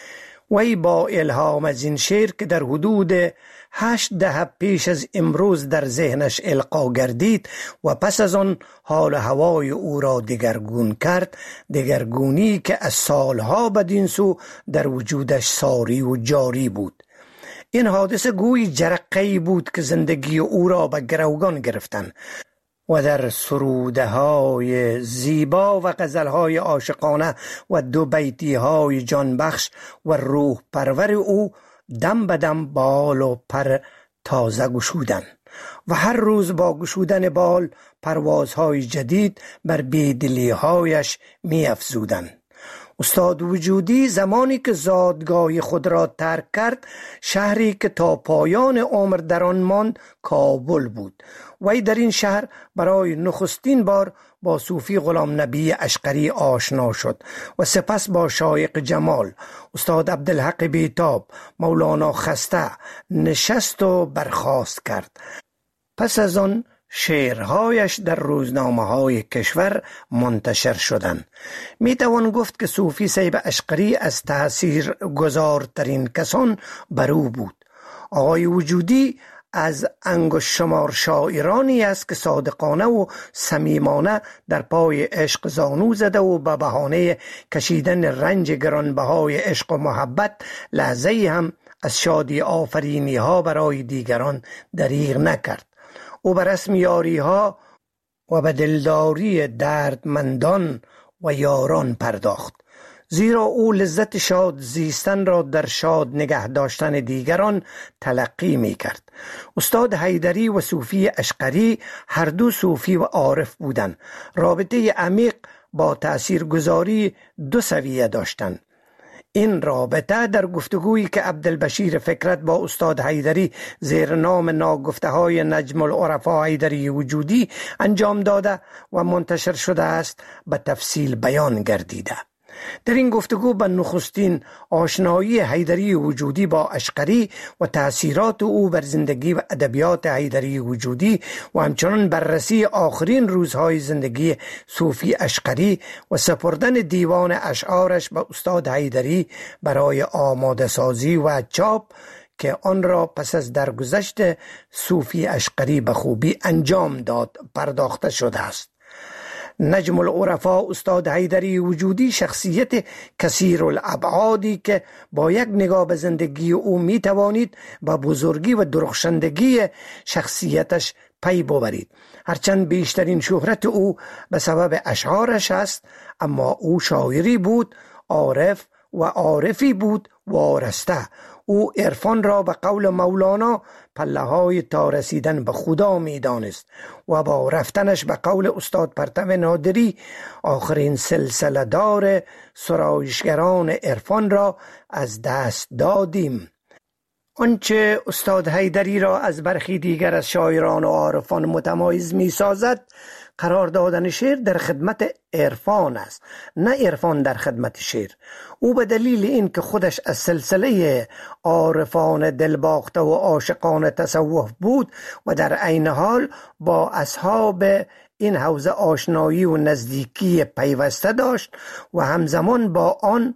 وی با الهام از این شعر که در حدود هشت دهه پیش از امروز در ذهنش القا گردید و پس از آن حال هوای او را دگرگون کرد، دگرگونی که از سالها بدین سو در وجودش ساری و جاری بود. این حادثه گوی جرقه‌ای بود که زندگی او را به گروگان گرفتن و در سروده های زیبا و غزل های عاشقانه و دو بیتی های جانبخش و روح پرور او دم به دم بال و پر تازه گشودن و هر روز با گشودن بال پروازهای جدید بر بیدلی هایش می افزودن. استاد وجودی زمانی که زادگاه خود را ترک کرد، شهری که تا پایان عمر در آن ماند کابل بود. وی در این شهر برای نخستین بار با صوفی غلام نبی اشقری آشنا شد و سپس با شایق جمال استاد عبدالحق بیتاب مولانا خسته نشست و برخاست کرد. پس از آن شعرهایش در روزنامه های کشور منتشر شدند. می توان گفت که صوفی صیب اشقری از تأثیر گذارترین کسان بر او بود. آقای وجودی از انگشت شمار شاعرانی است که صادقانه و صمیمانه در پای عشق زانو زده و به بهانه کشیدن رنج گرانبهای عشق و محبت لحظه‌ای هم از شادی آفرینی ها برای دیگران دریغ نکرد. او به رسم یاری ها و به دلداری دردمندان و یاران پرداخت، زیرا او لذت شاد زیستن را در شاد نگه داشتن دیگران تلقی می کرد. استاد حیدری و صوفی اشقری هر دو صوفی و عارف بودند. رابطه عمیق با تأثیرگذاری دو سویه داشتند. این رابطه در گفتگویی که عبدالبشیر فکرت با استاد حیدری زیر نام ناگفته های نجم العرفا حیدری وجودی انجام داده و منتشر شده است به تفصیل بیان گردیده. در این گفتگو به نخستین آشنایی حیدری وجودی با اشقری و تأثیرات او بر زندگی و ادبیات حیدری وجودی و همچنان بررسی آخرین روزهای زندگی صوفی اشقری و سپردن دیوان اشعارش به استاد حیدری برای آماده سازی و چاپ که آن را پس از درگذشت صوفی اشقری به خوبی انجام داد پرداخته شده است. نجم العرفا استاد حیدری وجودی شخصیت کثیر الابعادی که با یک نگاه به زندگی او می توانید به بزرگی و درخشندگی شخصیتش پی ببرید. هرچند بیشترین شهرت او به سبب اشعارش است، اما او شاعری بود، عارف و عارفی بود وارسته. او عرفان را به قول مولانا پله های تا رسیدن به خدا می دانست و با رفتنش به قول استاد پرتو نادری آخرین سلسله دار سرایشگران عرفان را از دست دادیم. آنچه استاد حیدری را از برخی دیگر از شاعران و عارفان متمایز می سازد قرار دادن شعر در خدمت عرفان است، نه عرفان در خدمت شعر. او به دلیل این که خودش از سلسله عارفان دلباخته و عاشقان تصوف بود و در عین حال با اصحاب این حوزه آشنایی و نزدیکی پیوسته داشت و همزمان با آن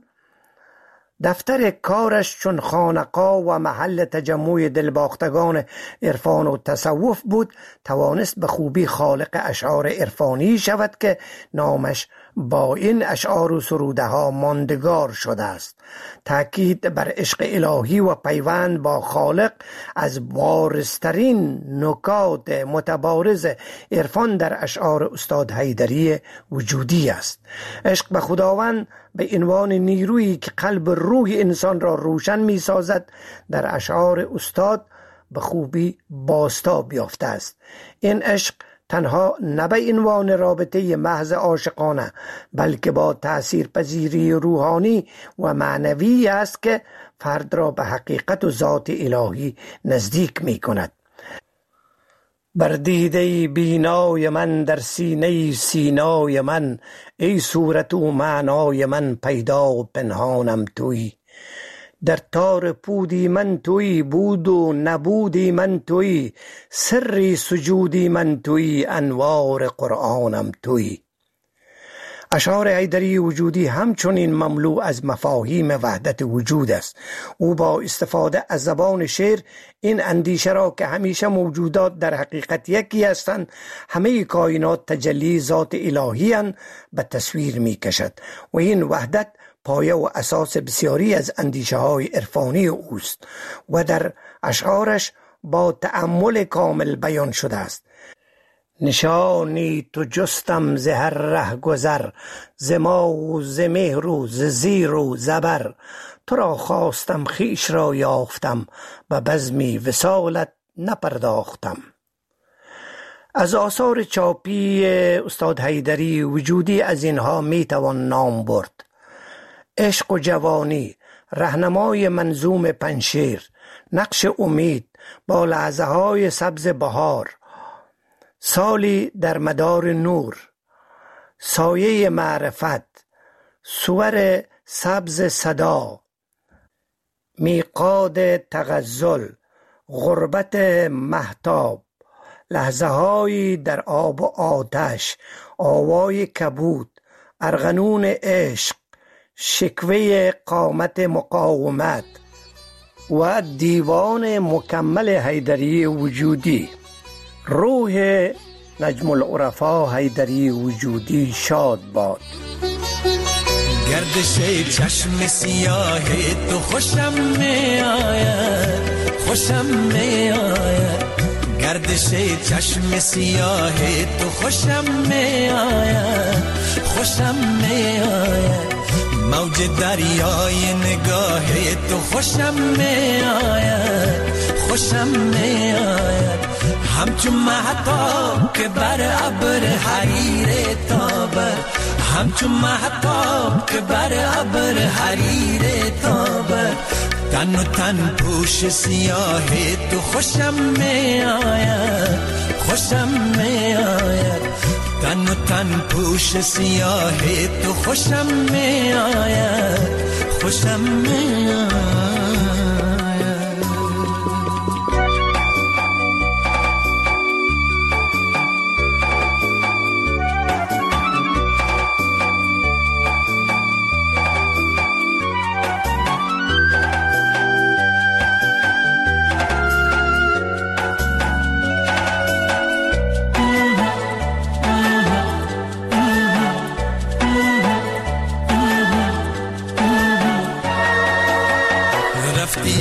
دفتر کارش چون خانقاه و محل تجمع دلباختگان عرفان و تصوف بود، توانست به خوبی خالق اشعار عرفانی شود که نامش با این اشعار و سروده ها ماندگار شده است. تأکید بر عشق الهی و پیوند با خالق از بارزترین نکات متبارز عرفان در اشعار استاد حیدری وجودی است. عشق به خداوند به عنوان نیرویی که قلب روح انسان را روشن می سازد در اشعار استاد به خوبی بازتاب یافته است. این عشق تنها نه به عنوان رابطه محض عاشقانه بلکه با تأثیر پذیری روحانی و معنوی است که فرد را به حقیقت و ذات الهی نزدیک می کند. بر دیده بینای من در سینه سینای من، ای صورت و معنای من پیدا و پنهانم تویی. در تار پودی من تویی، بود و نبودی من تویی، سری سجودی من تویی، انوار قرآنم تویی. اشعار حیدری وجودی همچنین مملو از مفاهیم وحدت وجود است. او با استفاده از زبان شعر این اندیشه را که همیشه موجودات در حقیقت یکی هستند، همه کائنات تجلی ذات الهی اند، به تصویر می کشد و این وحدت پایه و اساس بسیاری از اندیشه های عرفانی اوست و در اشعارش با تأمل کامل بیان شده است. نشانی تو جستم ز هر ره گذر، ز ما و ز مهر و ز زیر و زبر، تو را خواستم خویش را یافتم، به بزمی وصالت نپرداختم. از آثار چاپی استاد حیدری وجودی از اینها می توان نام برد: عشق و جوانی، رهنمای منظوم پنشیر، نقش امید، با لحظه های سبز بهار، سالی در مدار نور، سایه معرفت، صور سبز صدا، میقات تغزل، غربت مهتاب، لحظه هایی در آب و آتش، آوای کبود، ارغنون عشق، شکوه قامت مقاومت و دیوان مکمل حیدری وجودی. روح نجم العرفا حیدری وجودی شاد باد. گردش چشم سیاه تو خوشم می آید، خوشم می آید. گردش چشم سیاه تو خوشم می آید، خوشم می آید. موج دریای نگاه تو خوشم می آید، خوشم می آید. همچون مهتاب که بر ابر حریر تابد، همچون مهتاب که بر ابر حریر تابد. تن و تن پوش سیاه تو خوشم می آید، خوشم می آید. تن و تن پوش سیاه تو خوشم می آید، خوشم می آید.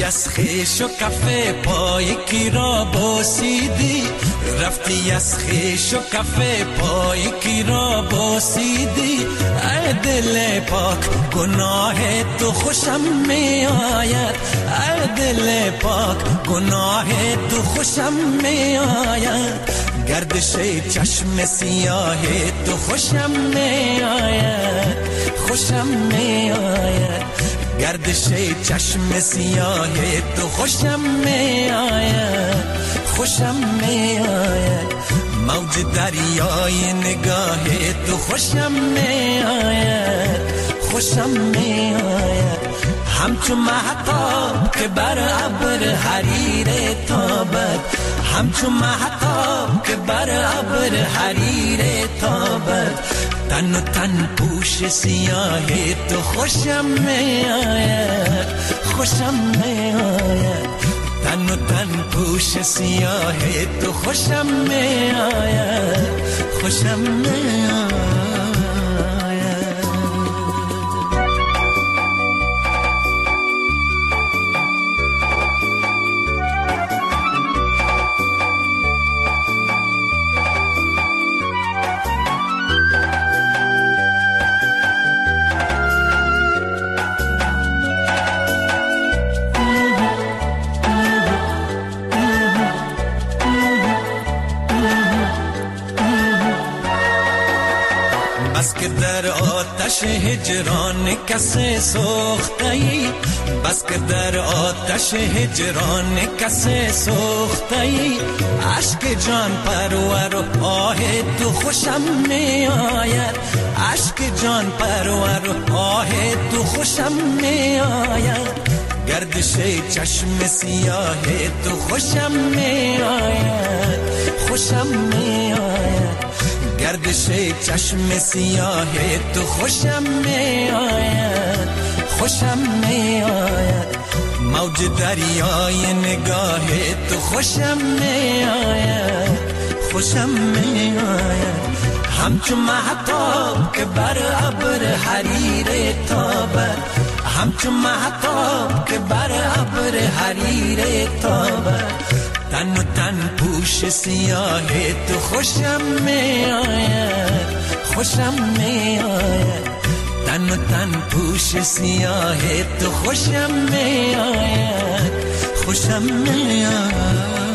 رفتی از خیش و کفه پای کی را بوسیدی، رفتی از خیش و کفه پای کی را بوسیدی. ای دل پاک گناه تو خوشم می آید، ای دل پاک گناه تو خوشم می آید. گردش چشم سیاه تو خوشم می آید، خوشم می آید. گردش چشم سیاه تو خوشم می آید، خوشم می آید. موج دریای نگاه تو خوشم می آید، خوشم می آید. همچون مهتاب که بر ابر حریر تابد، همچون مهتاب که بر ابر حریر تابد. تن و تن پوش سیاه تو خوشم می آید، خوشم می آید. تن و تن پوش سیاه تو خوشم می آید، خوشم می آید. بس که در آتش هجران کسی سوخته‌ای، بس که در آتش هجران کسی سوخته‌ای. عشق جان پرور و آه تو خوشم می آید، عشق جان پرور و آه تو خوشم می آید. گردش چشم سیاه تو خوشم می آید، خوشم می آید. گردش چشم سیاه تو خوشم می آید، خوشم می آید. موج دریای نگاه تو خوشم می آید، خوشم می آید. همچون مهتاب که بر ابر حریر تابد، همچون مهتاب که بر ابر حریر تابد. تن و تن پوش سیاه تو خوشم می آید، خوشم می آید. تن و تن پوش سیاه تو خوشم می آید، خوشم می آید.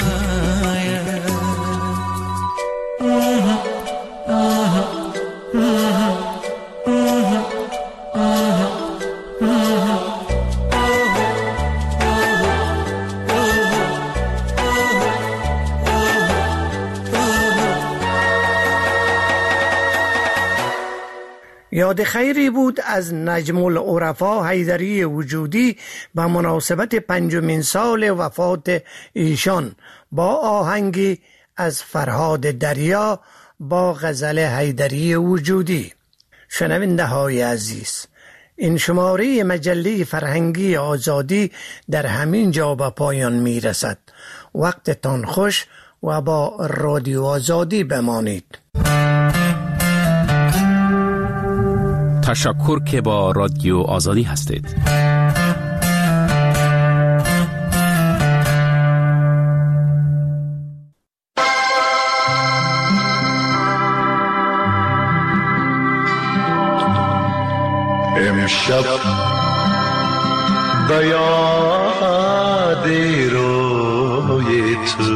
یاد خیری بود از نجم العرفا حیدری وجودی به مناسبت پنجمین سال وفات ایشان با آهنگی از فرهاد دریا با غزل حیدری وجودی. شنونده های عزیز، این شماره مجله فرهنگی آزادی در همین جا به پایان می رسد. وقتتان خوش و با رادیو آزادی بمانید. تشکر که با رادیو آزادی هستید. امشب به یاد روی تو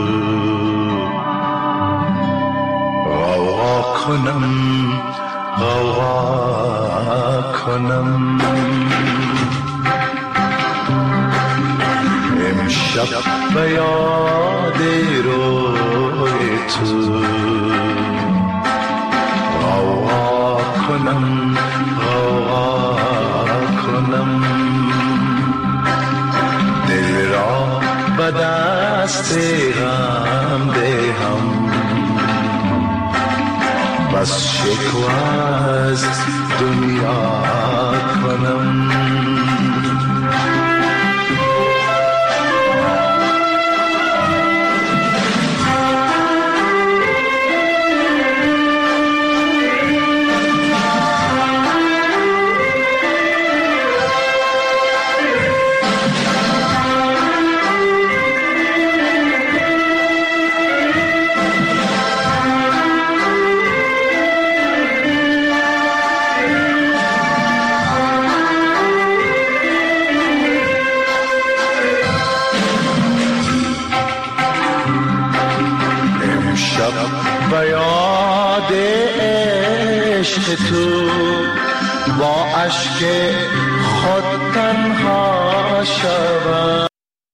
غوغا کنم، غوغا کنم. امشب به یاد روی تو غوغا کنم، غوغا کنم. دل را به دست غم دهم، بس شکوه از دنیا کنم. عشق تو با اشک خود تنها شود.